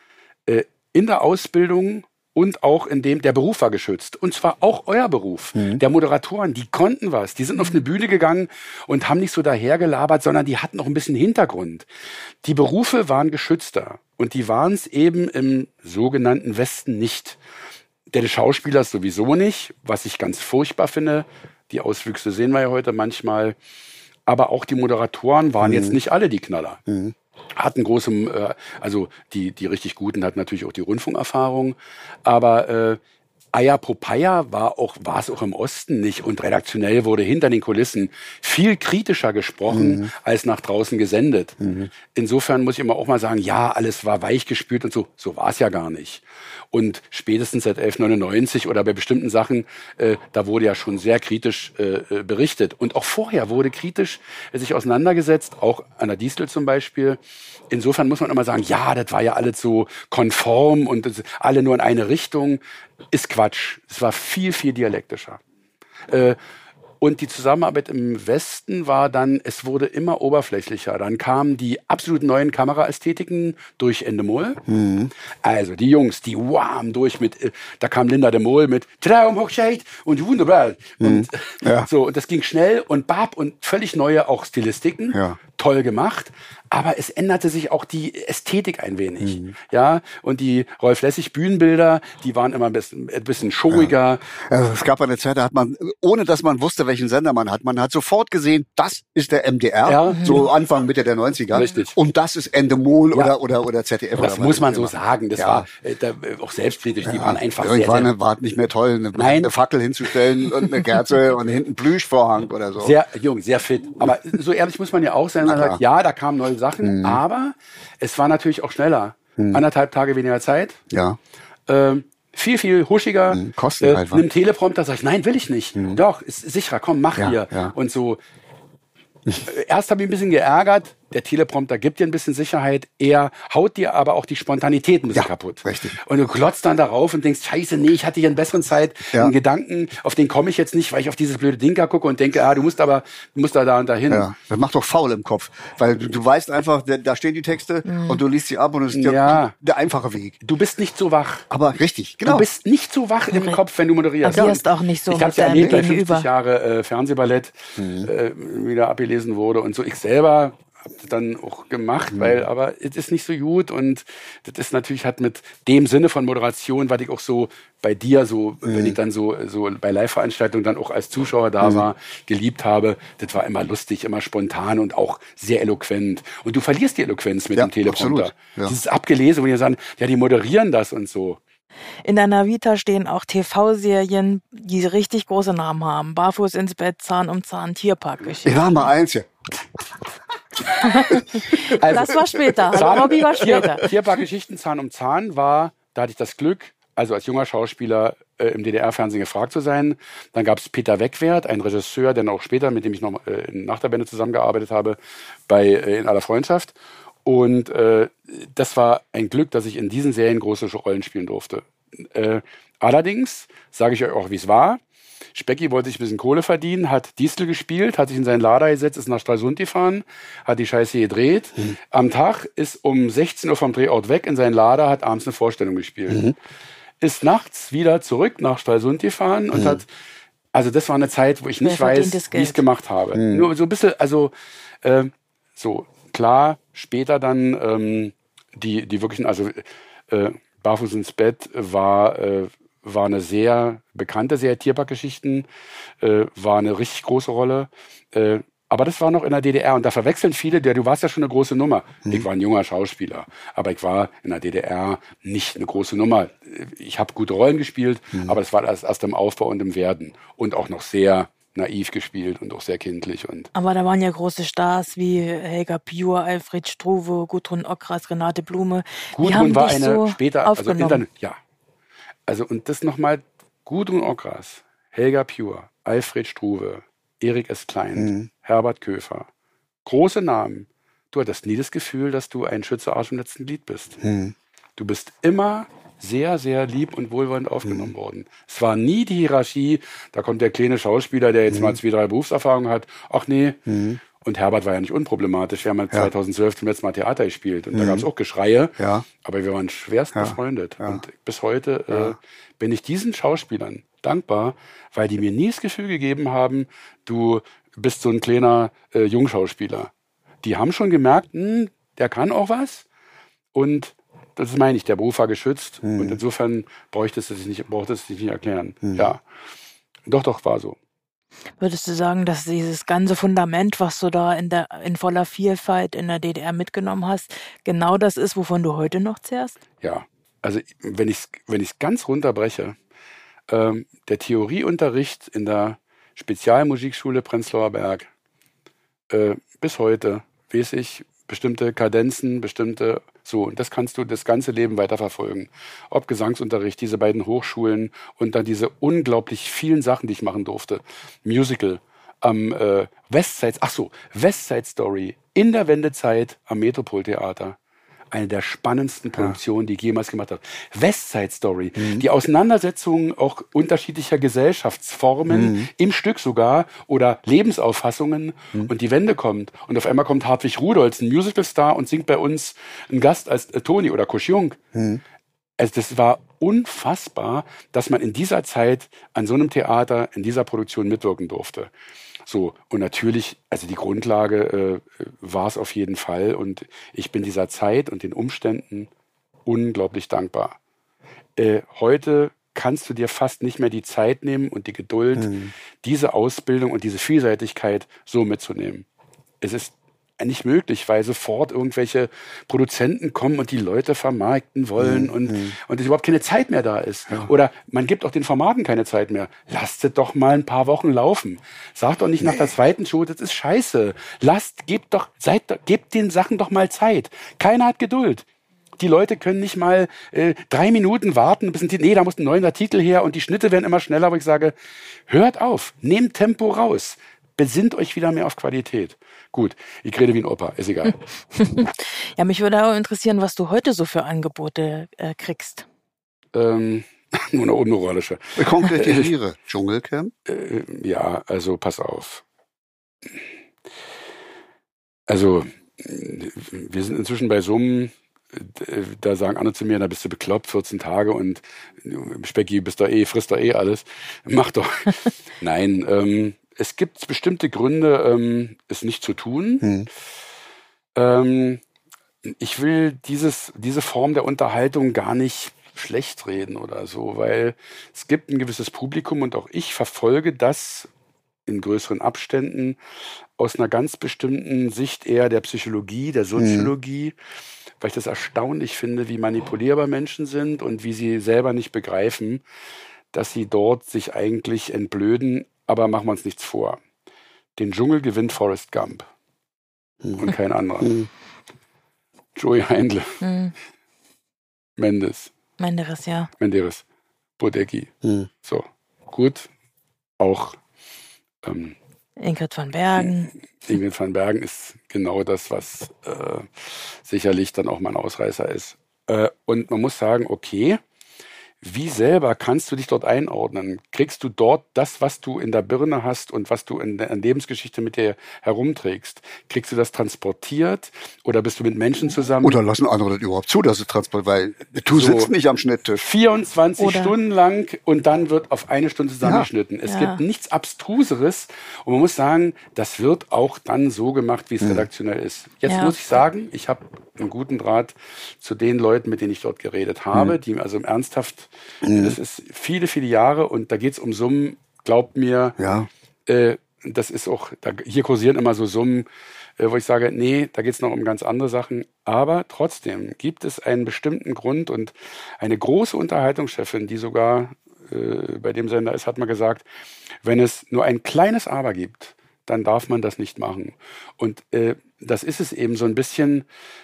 In der Ausbildung und auch der Beruf war geschützt. Und zwar auch euer Beruf. Der Moderatoren, die konnten was. Die sind auf eine Bühne gegangen und haben nicht so dahergelabert, sondern die hatten noch ein bisschen Hintergrund. Die Berufe waren geschützter. Und die waren es eben im sogenannten Westen nicht. Der des Schauspielers sowieso nicht, was ich ganz furchtbar finde. Die Auswüchse sehen wir ja heute manchmal. Aber auch die Moderatoren waren jetzt nicht alle die Knaller. Hatten große, also die richtig Guten hatten natürlich auch die Rundfunkerfahrung. Aber Aya Popeye war es auch im Osten nicht. Und redaktionell wurde hinter den Kulissen viel kritischer gesprochen, als nach draußen gesendet. Insofern muss ich immer auch mal sagen, ja, alles war weichgespült und so. So war es ja gar nicht. Und spätestens seit 1199 oder bei bestimmten Sachen, da wurde ja schon sehr kritisch berichtet. Und auch vorher wurde kritisch sich auseinandergesetzt, auch an der Distel zum Beispiel. Insofern muss man immer sagen, ja, das war ja alles so konform und alle nur in eine Richtung. Ist Quatsch. Es war viel, viel dialektischer. Und die Zusammenarbeit im Westen war dann, es wurde immer oberflächlicher. Dann kamen die absolut neuen Kameraästhetiken durch Endemol. Also die Jungs, die wham, durch mit, da kam Linda de Mol mit Traumhochzeit und wunderbar. Und so, und das ging schnell und bab und völlig neue auch Stilistiken. Ja. Toll gemacht. Aber es änderte sich auch die Ästhetik ein wenig. Ja, und die Rolf Lessig Bühnenbilder, die waren immer ein bisschen showiger. Ja. Also es gab eine Zeit, da hat man, ohne dass man wusste, welchen Sender man hat sofort gesehen, das ist der MDR, so Anfang, Mitte der 90er. Richtig. Und das ist Endemol oder ZDF. Das muss man so sagen. Das war auch selbstkritisch. Die waren einfach irgendwann war nicht mehr toll, eine Fackel hinzustellen und eine Kerze und hinten Plüschvorhang oder so. Sehr jung, sehr fit. Aber so ehrlich muss man ja auch sein. Man sagt, ja, da kamen neue Sachen, aber es war natürlich auch schneller. 1,5 Tage weniger Zeit. Ja. Viel, viel huschiger. Kosten halt. Nimm Teleprompter, sag ich, nein, will ich nicht. Doch, ist sicherer, komm, mach hier. Ja. Und so. Erst habe ich ein bisschen geärgert, der Teleprompter gibt dir ein bisschen Sicherheit, er haut dir aber auch die Spontanität ein bisschen kaputt. Richtig. Und du glotzt dann darauf und denkst, scheiße, nee, ich hatte hier einen besseren einen Gedanken, auf den komme ich jetzt nicht, weil ich auf dieses blöde Ding da gucke und denke, du musst da und dahin. Ja, das macht doch faul im Kopf, weil du weißt einfach, da stehen die Texte und du liest sie ab und es ist der einfache Weg. Du bist nicht so wach. Aber richtig, genau. Du bist nicht so wach im Kopf, wenn du moderierst. Aber auch nicht so. Ich habe ja erlebt, bei 50 Jahre Fernsehballett wieder abgelesen wurde und so. Ich selber dann auch gemacht, aber es ist nicht so gut und das ist natürlich, hat mit dem Sinne von Moderation, was ich auch so bei dir so, wenn ich dann so bei Live-Veranstaltungen dann auch als Zuschauer da war, geliebt habe, das war immer lustig, immer spontan und auch sehr eloquent. Und du verlierst die Eloquenz mit dem Teleprompter. Ja. Dieses Abgelesen, wo die sagen, ja, die moderieren das und so. In deiner Vita stehen auch TV-Serien, die richtig große Namen haben. Barfuß ins Bett, Zahn um Zahn, Tierparkgeschichte. Ich war mal eins hier. Also, das war später. Robby war später. Tierparkgeschichten, Zahn um Zahn da hatte ich das Glück, also als junger Schauspieler im DDR-Fernsehen gefragt zu sein. Dann gab es Peter Wegwert, ein Regisseur, der auch später, mit dem ich noch nach der Wende zusammengearbeitet habe, In aller Freundschaft. Und das war ein Glück, dass ich in diesen Serien große Rollen spielen durfte. Allerdings, sage ich euch auch, wie es war, Specki wollte sich ein bisschen Kohle verdienen, hat Distel gespielt, hat sich in seinen Lader gesetzt, ist nach Stralsund gefahren, hat die Scheiße gedreht. Am Tag ist um 16 Uhr vom Drehort weg in seinen Lader, hat abends eine Vorstellung gespielt. Ist nachts wieder zurück nach Stralsund gefahren und hat, also das war eine Zeit, wo ich nicht weiß, wie ich es gemacht habe. Nur so ein bisschen, also so klar, später dann die wirklichen, also Barfuß ins Bett war eine sehr bekannte Serie, Tierparkgeschichten, war eine richtig große Rolle. Aber das war noch in der DDR und da verwechseln viele, du warst ja schon eine große Nummer. Ich war ein junger Schauspieler, aber ich war in der DDR nicht eine große Nummer. Ich habe gute Rollen gespielt, aber das war erst im Aufbau und im Werden und auch noch sehr naiv gespielt und auch sehr kindlich. Aber da waren ja große Stars wie Helga Piur, Alfred Struve, Gudrun Ockras, Renate Blume. Gudrun war eine so später, also Also und das nochmal, Gudrun Ockras, Helga Piur, Alfred Struve, Erik S. Klein, Herbert Köfer. Große Namen. Du hattest nie das Gefühl, dass du ein Schütze-Arsch im letzten Lied bist. Du bist immer sehr, sehr lieb und wohlwollend aufgenommen worden. Es war nie die Hierarchie, da kommt der kleine Schauspieler, der jetzt mal 2, 3 Berufserfahrungen hat. Ach nee. Und Herbert war ja nicht unproblematisch. Wir haben 2012 zum letzten Mal Theater gespielt. Und da gab es auch Geschreie. Ja. Aber wir waren schwerst befreundet. Ja. Und bis heute bin ich diesen Schauspielern dankbar, weil die mir nie das Gefühl gegeben haben, du bist so ein kleiner Jungschauspieler. Die haben schon gemerkt, der kann auch was. Und das meine ich, der Beruf war geschützt. Und insofern brauchte es sich nicht erklären. Ja. Doch, war so. Würdest du sagen, dass dieses ganze Fundament, was du da in voller Vielfalt in der DDR mitgenommen hast, genau das ist, wovon du heute noch zehrst? Ja, also wenn ich es ganz runterbreche, der Theorieunterricht in der Spezialmusikschule Prenzlauer Berg, bis heute weiß ich bestimmte Kadenzen, und das kannst du das ganze Leben weiterverfolgen. Ob Gesangsunterricht, diese beiden Hochschulen und dann diese unglaublich vielen Sachen, die ich machen durfte. Musical am Westside Story in der Wendezeit am Metropoltheater. Eine der spannendsten Produktionen, die ich jemals gemacht habe. Westside Story. Die Auseinandersetzung auch unterschiedlicher Gesellschaftsformen im Stück sogar oder Lebensauffassungen und die Wende kommt. Und auf einmal kommt Hartwig Rudolz, ein Musicalstar, und singt bei uns einen Gast als Toni oder Kuschjung. Also das war unfassbar, dass man in dieser Zeit an so einem Theater, in dieser Produktion mitwirken durfte. So, und natürlich, also die Grundlage war es auf jeden Fall. Und ich bin dieser Zeit und den Umständen unglaublich dankbar. Heute kannst du dir fast nicht mehr die Zeit nehmen und die Geduld, diese Ausbildung und diese Vielseitigkeit so mitzunehmen. Es ist nicht möglich, weil sofort irgendwelche Produzenten kommen und die Leute vermarkten wollen und es überhaupt keine Zeit mehr da ist. Ja. Oder man gibt auch den Formaten keine Zeit mehr. Lasst es doch mal ein paar Wochen laufen. Sagt doch nicht nach der zweiten Show, das ist scheiße. Gebt den Sachen doch mal Zeit. Keiner hat Geduld. Die Leute können nicht mal 3 Minuten warten, da muss ein neuer Titel her und die Schnitte werden immer schneller, aber ich sage, hört auf, nehmt Tempo raus. Besinnt euch wieder mehr auf Qualität. Gut, ich rede wie ein Opa, ist egal. Ja, mich würde auch interessieren, was du heute so für Angebote kriegst. Nur eine unmoralische. Konkretisiere. Dschungelcamp? Ja, also pass auf. Also, wir sind inzwischen bei Summen, da sagen andere zu mir, da bist du bekloppt, 14 Tage und Specki, frisst doch alles. Mach doch. Nein, es gibt bestimmte Gründe, es nicht zu tun. Ich will diese Form der Unterhaltung gar nicht schlecht reden oder so, weil es gibt ein gewisses Publikum und auch ich verfolge das in größeren Abständen aus einer ganz bestimmten Sicht eher der Psychologie, der Soziologie, weil ich das erstaunlich finde, wie manipulierbar Menschen sind und wie sie selber nicht begreifen, dass sie dort sich eigentlich entblöden. Aber machen wir uns nichts vor. Den Dschungel gewinnt Forrest Gump. Und kein anderer. Joey Heindle. Menderes, ja. Bodecki. So, gut. Auch Ingrid van Bergen. Ingrid van Bergen ist genau das, was sicherlich dann auch mal ein Ausreißer ist. Und man muss sagen, okay, wie selber kannst du dich dort einordnen? Kriegst du dort das, was du in der Birne hast und was du in der Lebensgeschichte mit dir herumträgst? Kriegst du das transportiert oder bist du mit Menschen zusammen? Oder lassen andere das überhaupt zu, dass es transportiert, weil du sitzt nicht am Schnitttisch. 24 Stunden lang und dann wird auf 1 Stunde zusammengeschnitten. Es gibt nichts Abstruseres und man muss sagen, das wird auch dann so gemacht, wie es redaktionell ist. Jetzt muss ich sagen, ich habe einen guten Draht zu den Leuten, mit denen ich dort geredet habe, die also ernsthaft, das ist viele, viele Jahre und da geht es um Summen, glaubt mir, das ist auch, hier kursieren immer so Summen, wo ich sage, nee, da geht es noch um ganz andere Sachen, aber trotzdem gibt es einen bestimmten Grund und eine große Unterhaltungschefin, die sogar bei dem Sender ist, hat mal gesagt, wenn es nur ein kleines Aber gibt, dann darf man das nicht machen. Und das ist es eben so ein bisschen,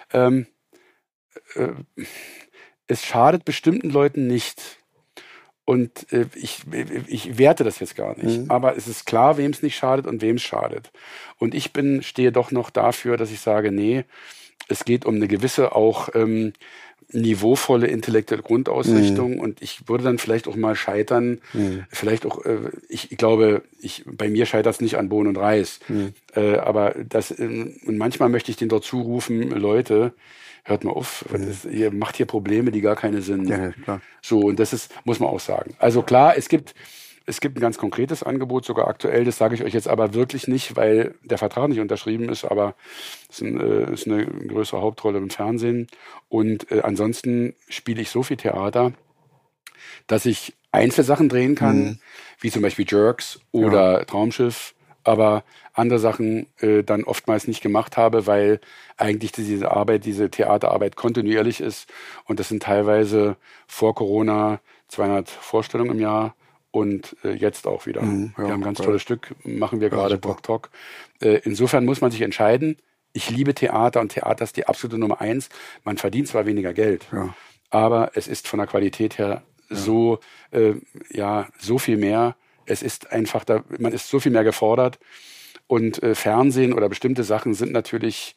es schadet bestimmten Leuten nicht. Und ich werte das jetzt gar nicht. Aber es ist klar, wem es nicht schadet und wem es schadet. Und ich stehe doch noch dafür, dass ich sage, nee, es geht um eine gewisse auch niveauvolle intellektuelle Grundausrichtung und ich würde dann vielleicht auch mal scheitern, vielleicht auch, ich glaube, bei mir scheitert es nicht an Bohnen und Reis, aber und manchmal möchte ich denen dort zurufen, Leute, hört mal auf, ihr macht hier Probleme, die gar keine sind. Ja, klar. So, und das muss man auch sagen. Also klar, es gibt ein ganz konkretes Angebot, sogar aktuell, das sage ich euch jetzt aber wirklich nicht, weil der Vertrag nicht unterschrieben ist, aber es ist eine größere Hauptrolle im Fernsehen. Und ansonsten spiele ich so viel Theater, dass ich Einzelsachen drehen kann, wie zum Beispiel Jerks oder Traumschiff, aber andere Sachen dann oftmals nicht gemacht habe, weil eigentlich diese Theaterarbeit kontinuierlich ist und das sind teilweise vor Corona 200 Vorstellungen im Jahr und jetzt auch wieder. Ja, wir haben ein ganz geil. tolles Stück, machen wir gerade, super. Talk Talk. Insofern muss man sich entscheiden. Ich liebe Theater und Theater ist die absolute Nummer 1. Man verdient zwar weniger Geld, aber es ist von der Qualität her so viel mehr. Es ist einfach, man ist so viel mehr gefordert. Und Fernsehen oder bestimmte Sachen sind natürlich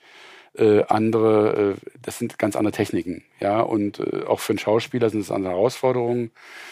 das sind ganz andere Techniken. Ja, und auch für einen Schauspieler sind es andere Herausforderungen.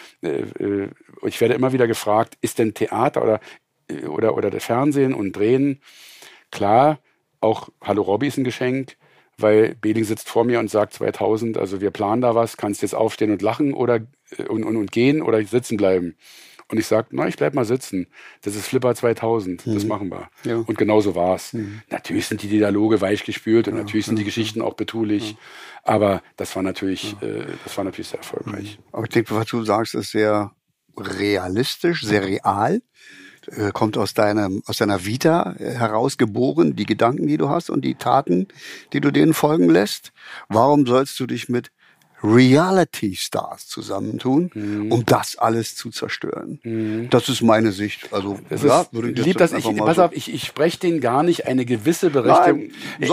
Ich werde immer wieder gefragt, ist denn Theater oder der Fernsehen und Drehen? Klar, auch Hallo Robby ist ein Geschenk, weil Behling sitzt vor mir und sagt 2000, also wir planen da was, kannst jetzt aufstehen und lachen oder und gehen oder sitzen bleiben. Und ich sage, ich bleib mal sitzen. Das ist Flipper 2000, das machen wir. Ja. Und genauso war's. Natürlich sind die Dialoge weichgespült und natürlich sind die Geschichten auch betulich. Aber das war natürlich sehr erfolgreich. Aber ich denke, was du sagst, ist sehr realistisch, sehr real. Kommt aus deiner Vita herausgeboren, die Gedanken, die du hast und die Taten, die du denen folgen lässt. Warum sollst du dich mit Reality-Stars zusammentun, um das alles zu zerstören? Das ist meine Sicht. Also, pass auf, ich spreche denen gar nicht eine gewisse Berechtigung.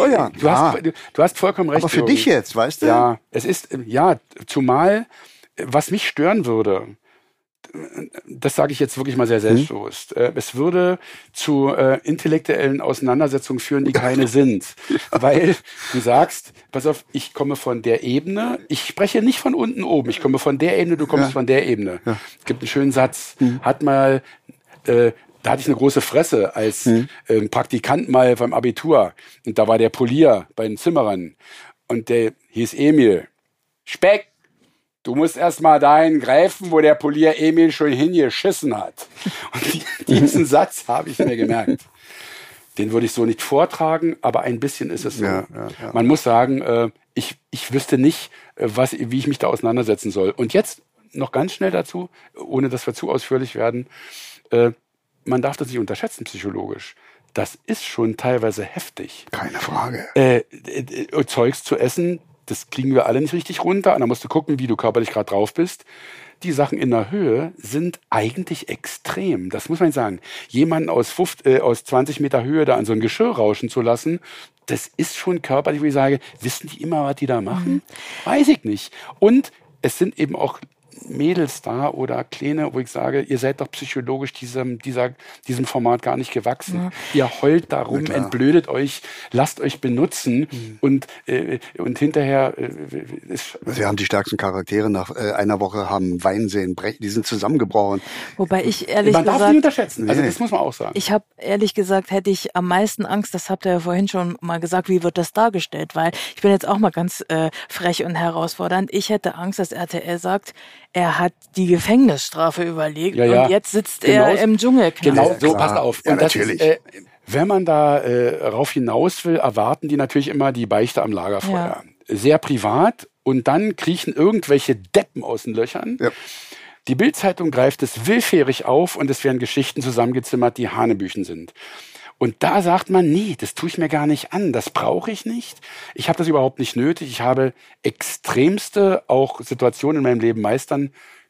Du hast vollkommen recht. Aber für dich jetzt, weißt du? Ja, zumal, was mich stören würde, das sage ich jetzt wirklich mal sehr selbstbewusst. Es würde zu intellektuellen Auseinandersetzungen führen, die keine sind. Weil du sagst, pass auf, ich komme von der Ebene, ich spreche nicht von unten oben, ich komme von der Ebene, du kommst von der Ebene. Es gibt einen schönen Satz, da hatte ich eine große Fresse als Praktikant mal beim Abitur. Und da war der Polier bei den Zimmerern. Und der hieß Emil. Speck! Du musst erst mal dahin greifen, wo der Polier Emil schon hingeschissen hat. Und diesen Satz habe ich mir gemerkt. Den würde ich so nicht vortragen, aber ein bisschen ist es so. Man muss sagen, ich wüsste nicht, wie ich mich da auseinandersetzen soll. Und jetzt noch ganz schnell dazu, ohne dass wir zu ausführlich werden, man darf das nicht unterschätzen psychologisch. Das ist schon teilweise heftig. Keine Frage. Zeugs zu essen, das kriegen wir alle nicht richtig runter. Und dann musst du gucken, wie du körperlich gerade drauf bist. Die Sachen in der Höhe sind eigentlich extrem. Das muss man sagen. Jemanden aus 20 Meter Höhe da an so ein Geschirr rauschen zu lassen, das ist schon körperlich, wo ich sage, wissen die immer, was die da machen? Weiß ich nicht. Und es sind eben auch Mädels da oder Kleine, wo ich sage, ihr seid doch psychologisch diesem Format gar nicht gewachsen. Ihr heult darum, entblödet euch, lasst euch benutzen und hinterher wir haben die stärksten Charaktere nach einer Woche haben weinen sehen, die sind zusammengebrochen. Wobei ich ehrlich gesagt... Man darf nicht unterschätzen, also das muss man auch sagen. Ich habe ehrlich gesagt, hätte ich am meisten Angst, das habt ihr ja vorhin schon mal gesagt, wie wird das dargestellt, weil ich bin jetzt auch mal ganz frech und herausfordernd. Ich hätte Angst, dass RTL sagt, er hat die Gefängnisstrafe überlegt und jetzt sitzt er im Dschungelknast. Genau, so, passt auf. Ja, und das natürlich. ist, wenn man da rauf hinaus will, erwarten die natürlich immer die Beichte am Lagerfeuer. Ja. Sehr privat und dann kriechen irgendwelche Deppen aus den Löchern. Ja. Die Bild-Zeitung greift es willfährig auf und es werden Geschichten zusammengezimmert, die Hanebüchen sind. Und da sagt man, nee, das tue ich mir gar nicht an, das brauche ich nicht. Ich habe das überhaupt nicht nötig. Ich habe extremste auch Situationen in meinem Leben meistern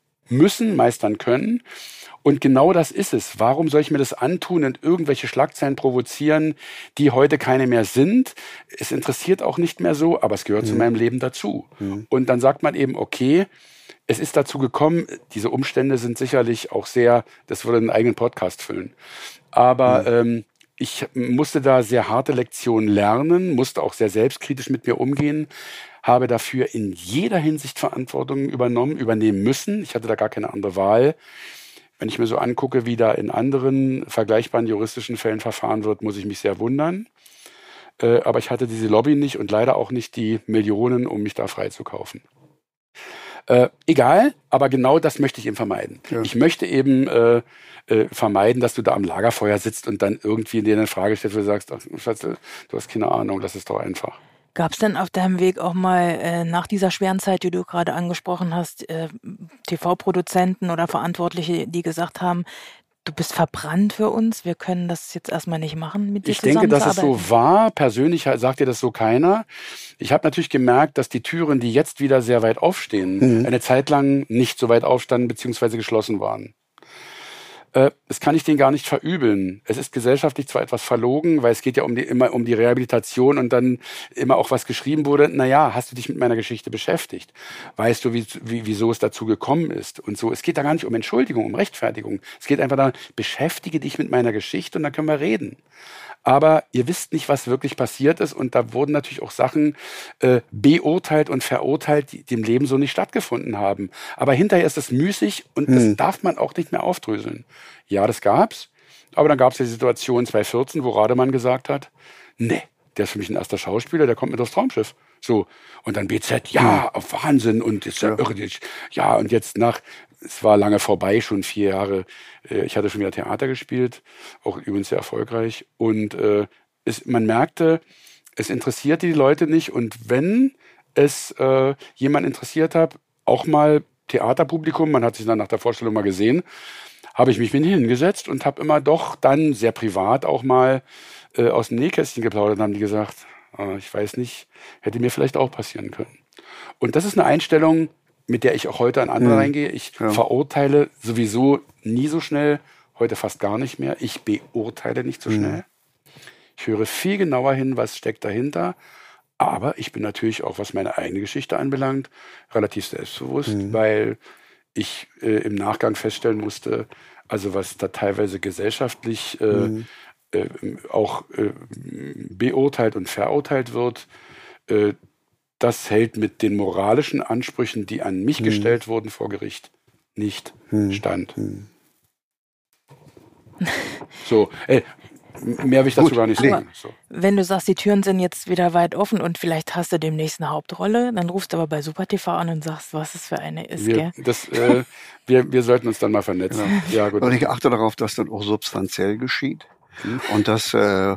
können. Und genau das ist es. Warum soll ich mir das antun und irgendwelche Schlagzeilen provozieren, die heute keine mehr sind? Es interessiert auch nicht mehr so, aber es gehört zu meinem Leben dazu. Und dann sagt man eben, okay, es ist dazu gekommen, diese Umstände sind sicherlich auch sehr, das würde einen eigenen Podcast füllen. Aber ich musste da sehr harte Lektionen lernen, musste auch sehr selbstkritisch mit mir umgehen, habe dafür in jeder Hinsicht Verantwortung übernehmen müssen. Ich hatte da gar keine andere Wahl. Wenn ich mir so angucke, wie da in anderen vergleichbaren juristischen Fällen verfahren wird, muss ich mich sehr wundern. Aber ich hatte diese Lobby nicht und leider auch nicht die Millionen, um mich da freizukaufen. Egal, aber genau das möchte ich eben vermeiden. Ja. Ich möchte eben vermeiden, dass du da am Lagerfeuer sitzt und dann irgendwie dir eine Frage stellst, wo du sagst, ach, Schatz, du hast keine Ahnung, das ist doch einfach. Gab es denn auf deinem Weg auch mal nach dieser schweren Zeit, die du gerade angesprochen hast, TV-Produzenten oder Verantwortliche, die gesagt haben, du bist verbrannt für uns, wir können das jetzt erstmal nicht machen mit dir zusammenzuarbeiten? Ich denke, dass es so war. Persönlich sagt dir das so keiner. Ich habe natürlich gemerkt, dass die Türen, die jetzt wieder sehr weit aufstehen, eine Zeit lang nicht so weit aufstanden bzw. geschlossen waren. das kann ich denen gar nicht verübeln. Es ist gesellschaftlich zwar etwas verlogen, weil es geht ja immer um die Rehabilitation und dann immer auch was geschrieben wurde. Naja, hast du dich mit meiner Geschichte beschäftigt? Weißt du, wieso es dazu gekommen ist? Und so. Es geht da gar nicht um Entschuldigung, um Rechtfertigung. Es geht einfach darum, beschäftige dich mit meiner Geschichte und dann können wir reden. Aber ihr wisst nicht, was wirklich passiert ist. Und da wurden natürlich auch Sachen beurteilt und verurteilt, die im Leben so nicht stattgefunden haben. Aber hinterher ist es müßig und das darf man auch nicht mehr aufdröseln. Ja, das gab's. Aber dann gab's die Situation 2014, wo Rademann gesagt hat, nee, der ist für mich ein erster Schauspieler, der kommt mit aufs Traumschiff. So. Und dann BZ, ja, Wahnsinn. Und ist ja irre. Ja, und jetzt es war lange vorbei, schon 4 Jahre. Ich hatte schon wieder Theater gespielt, auch übrigens sehr erfolgreich. Und man merkte, es interessierte die Leute nicht. Und wenn es jemand interessiert hat, auch mal Theaterpublikum, man hat sich dann nach der Vorstellung mal gesehen, habe ich mich mit ihnen hingesetzt und habe immer doch dann sehr privat auch mal aus dem Nähkästchen geplaudert. Dann haben die gesagt, ich weiß nicht, hätte mir vielleicht auch passieren können. Und das ist eine Einstellung, mit der ich auch heute an andere reingehe. Ich verurteile sowieso nie so schnell, heute fast gar nicht mehr. Ich beurteile nicht so schnell. Ich höre viel genauer hin, was steckt dahinter. Aber ich bin natürlich auch, was meine eigene Geschichte anbelangt, relativ selbstbewusst, weil ich im Nachgang feststellen musste, also was da teilweise gesellschaftlich auch beurteilt und verurteilt wird, das hält mit den moralischen Ansprüchen, die an mich gestellt wurden vor Gericht, nicht stand. So, mehr will ich dazu gar nicht sagen. So. Wenn du sagst, die Türen sind jetzt wieder weit offen und vielleicht hast du demnächst eine Hauptrolle, dann rufst du aber bei Super TV an und sagst, was es für eine ist, gell? Wir sollten uns dann mal vernetzen. Ja, gut. Und ich achte darauf, dass dann auch substanziell geschieht. Und dass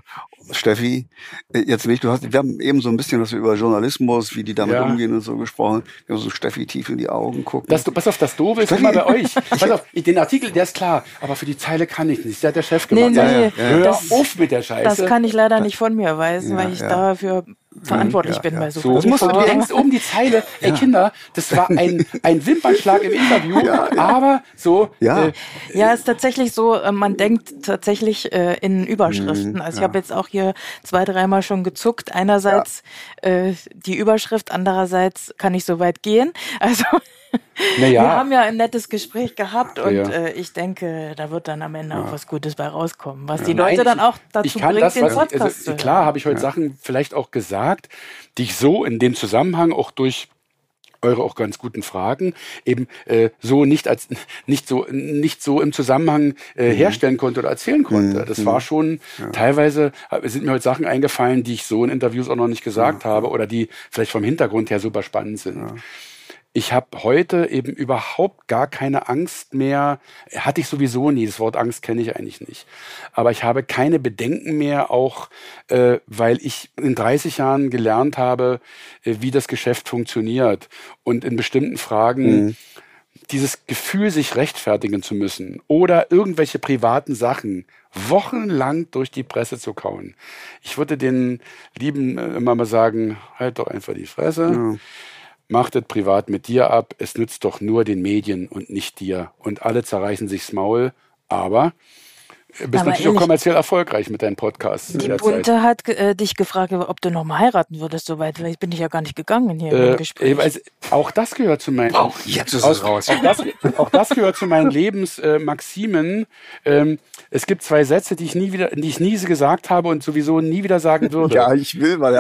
Steffi jetzt nicht, wir haben eben so ein bisschen was über Journalismus, wie die damit umgehen und so gesprochen. Wir haben so Steffi tief in die Augen gucken. Pass auf, das Doofe ist immer bei euch. Pass auf, den Artikel, der ist klar, aber für die Zeile kann ich nicht. Der hat der Chef gemacht. Nee, Hör auf mit der Scheiße. Das kann ich leider nicht von mir weisen, weil ich dafür verantwortlich bin bei so. Du denkst um die Zeile, ey Kinder, das war ein Wimpernschlag im Interview, aber so. Ja, ist tatsächlich so, man denkt tatsächlich in Überschriften. Also ich habe jetzt auch hier 2-3 Mal schon gezuckt. Einerseits die Überschrift, andererseits kann ich so weit gehen. Also wir haben ja ein nettes Gespräch gehabt und ich denke, da wird dann am Ende auch was Gutes bei rauskommen, was die Leute dann auch dazu bringt, den Podcast zu hören. Klar habe ich heute Sachen vielleicht auch gesagt, die ich so in dem Zusammenhang auch durch eure auch ganz guten Fragen eben so nicht so im Zusammenhang herstellen konnte oder erzählen konnte. Das war schon teilweise sind mir heute Sachen eingefallen, die ich so in Interviews auch noch nicht gesagt habe oder die vielleicht vom Hintergrund her super spannend sind. Ich habe heute eben überhaupt gar keine Angst mehr. Hatte ich sowieso nie. Das Wort Angst kenne ich eigentlich nicht. Aber ich habe keine Bedenken mehr, auch weil ich in 30 Jahren gelernt habe, wie das Geschäft funktioniert. Und in bestimmten Fragen dieses Gefühl, sich rechtfertigen zu müssen oder irgendwelche privaten Sachen wochenlang durch die Presse zu kauen. Ich würde den Lieben immer mal sagen, halt doch einfach die Fresse. Macht es privat mit dir ab, es nützt doch nur den Medien und nicht dir. Und alle zerreißen sich's Maul, aber bist natürlich auch kommerziell erfolgreich mit deinen Podcasts. Die Bunte hat dich gefragt, ob du noch mal heiraten würdest, soweit. Vielleicht bin ich ja gar nicht gegangen hier im Gespräch. Auch das gehört zu meinen... jetzt ist es raus. Auch das gehört zu meinen Lebensmaximen. Es gibt 2 Sätze, die ich nie gesagt habe und sowieso nie wieder sagen würde. Ja, ich will, weil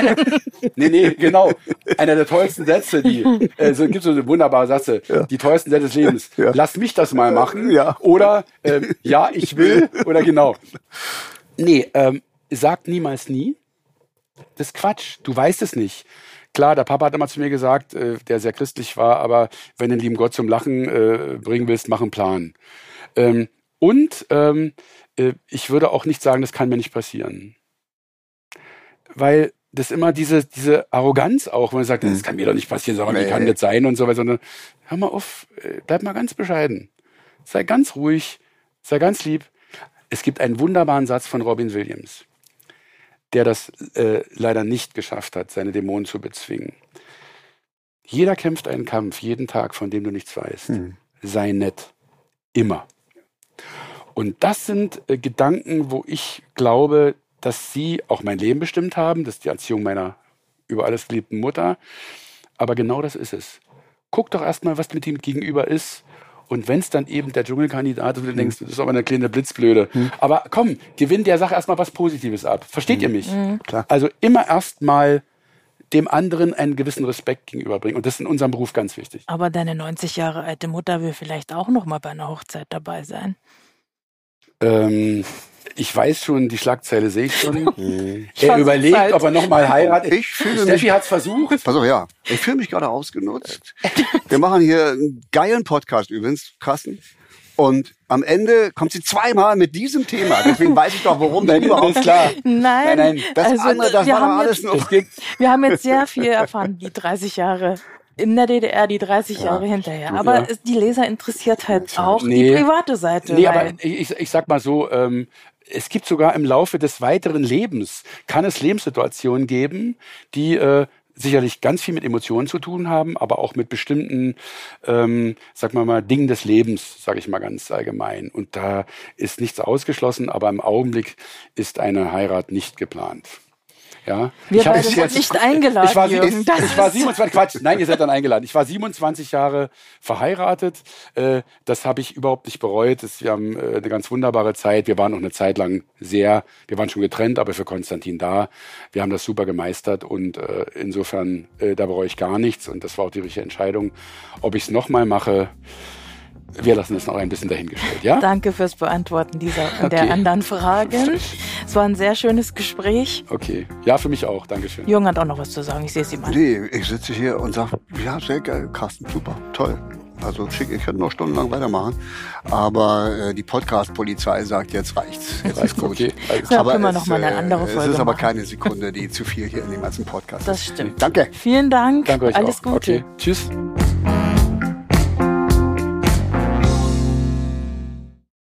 Nee, genau. Einer der tollsten Sätze, es gibt so eine wunderbare Sätze, die tollsten Sätze des Lebens. Lass mich das mal machen. Oder ich will. Oder genau. Nee, sag niemals nie. Das ist Quatsch. Du weißt es nicht. Klar, der Papa hat immer zu mir gesagt, der sehr christlich war, aber wenn du den lieben Gott zum Lachen bringen willst, mach einen Plan. Ich würde auch nicht sagen, das kann mir nicht passieren. Weil das immer diese Arroganz auch, wenn man sagt, das kann mir doch nicht passieren, sondern wie kann das sein und so weiter, sondern hör mal auf, bleib mal ganz bescheiden. Sei ganz ruhig, sei ganz lieb. Es gibt einen wunderbaren Satz von Robin Williams, der das leider nicht geschafft hat, seine Dämonen zu bezwingen. Jeder kämpft einen Kampf, jeden Tag, von dem du nichts weißt. Sei nett. Immer. Und das sind Gedanken, wo ich glaube, dass sie auch mein Leben bestimmt haben. Das ist die Erziehung meiner über alles geliebten Mutter. Aber genau das ist es. Guck doch erstmal, was mit ihm gegenüber ist. Und wenn es dann eben der Dschungelkandidat ist, und du denkst, das ist aber eine kleine Blitzblöde. Aber komm, gewinn der Sache erstmal was Positives ab. Versteht ihr mich? Klar. Also immer erstmal dem anderen einen gewissen Respekt gegenüberbringen. Und das ist in unserem Beruf ganz wichtig. Aber deine 90 Jahre alte Mutter will vielleicht auch noch mal bei einer Hochzeit dabei sein. Ich weiß schon, die Schlagzeile sehe ich schon. Er überlegt, ob er nochmal heiratet. Steffi hat es versucht. Pass auf, ja. Ich fühle mich gerade ausgenutzt. Wir machen hier einen geilen Podcast übrigens, Carsten. Und am Ende kommt sie zweimal mit diesem Thema. Deswegen weiß ich doch, worum denn überhaupt. Klar. Nein. Das Also, andere, das wir war doch haben alles jetzt- noch. Wir haben jetzt sehr viel erfahren, die 30 Jahre in der DDR, die 30 Jahre hinterher. Aber die Leser interessiert halt auch die private Seite. Nee, weil- aber ich sag mal so, es gibt sogar im Laufe des weiteren Lebens, kann es Lebenssituationen geben, die sicherlich ganz viel mit Emotionen zu tun haben, aber auch mit bestimmten, sag mal, Dingen des Lebens, sage ich mal ganz allgemein. Und da ist nichts ausgeschlossen, aber im Augenblick ist eine Heirat nicht geplant. Ja. Wir beide bis sind nicht eingeladen, Ich war Jürgen. Das 27, Quatsch, nein, ihr seid dann eingeladen. Ich war 27 Jahre verheiratet. Das habe ich überhaupt nicht bereut. Wir haben eine ganz wunderbare Zeit. Wir waren noch eine Zeit lang wir waren schon getrennt, aber für Konstantin da. Wir haben das super gemeistert und insofern, da bereue ich gar nichts. Und das war auch die richtige Entscheidung. Ob ich es nochmal mache, wir lassen es noch ein bisschen dahingestellt, ja? Danke fürs Beantworten dieser und der anderen Fragen. Es war ein sehr schönes Gespräch. Okay. Ja, für mich auch. Dankeschön. Jürgen hat auch noch was zu sagen. Ich sehe es ihm an. Nee, ich sitze hier und sage, ja, sehr geil, Carsten, super, toll. Also schick, ich könnte noch stundenlang weitermachen. Aber die Podcast-Polizei sagt, jetzt reicht's. Jetzt ist gut. Okay. Ja, können wir noch mal eine andere Folge Es ist aber machen. keine Sekunde, die zu viel hier in dem ganzen Podcast Das ist. stimmt. Danke. Vielen Dank. Danke euch Alles auch. Gute. Okay. Tschüss.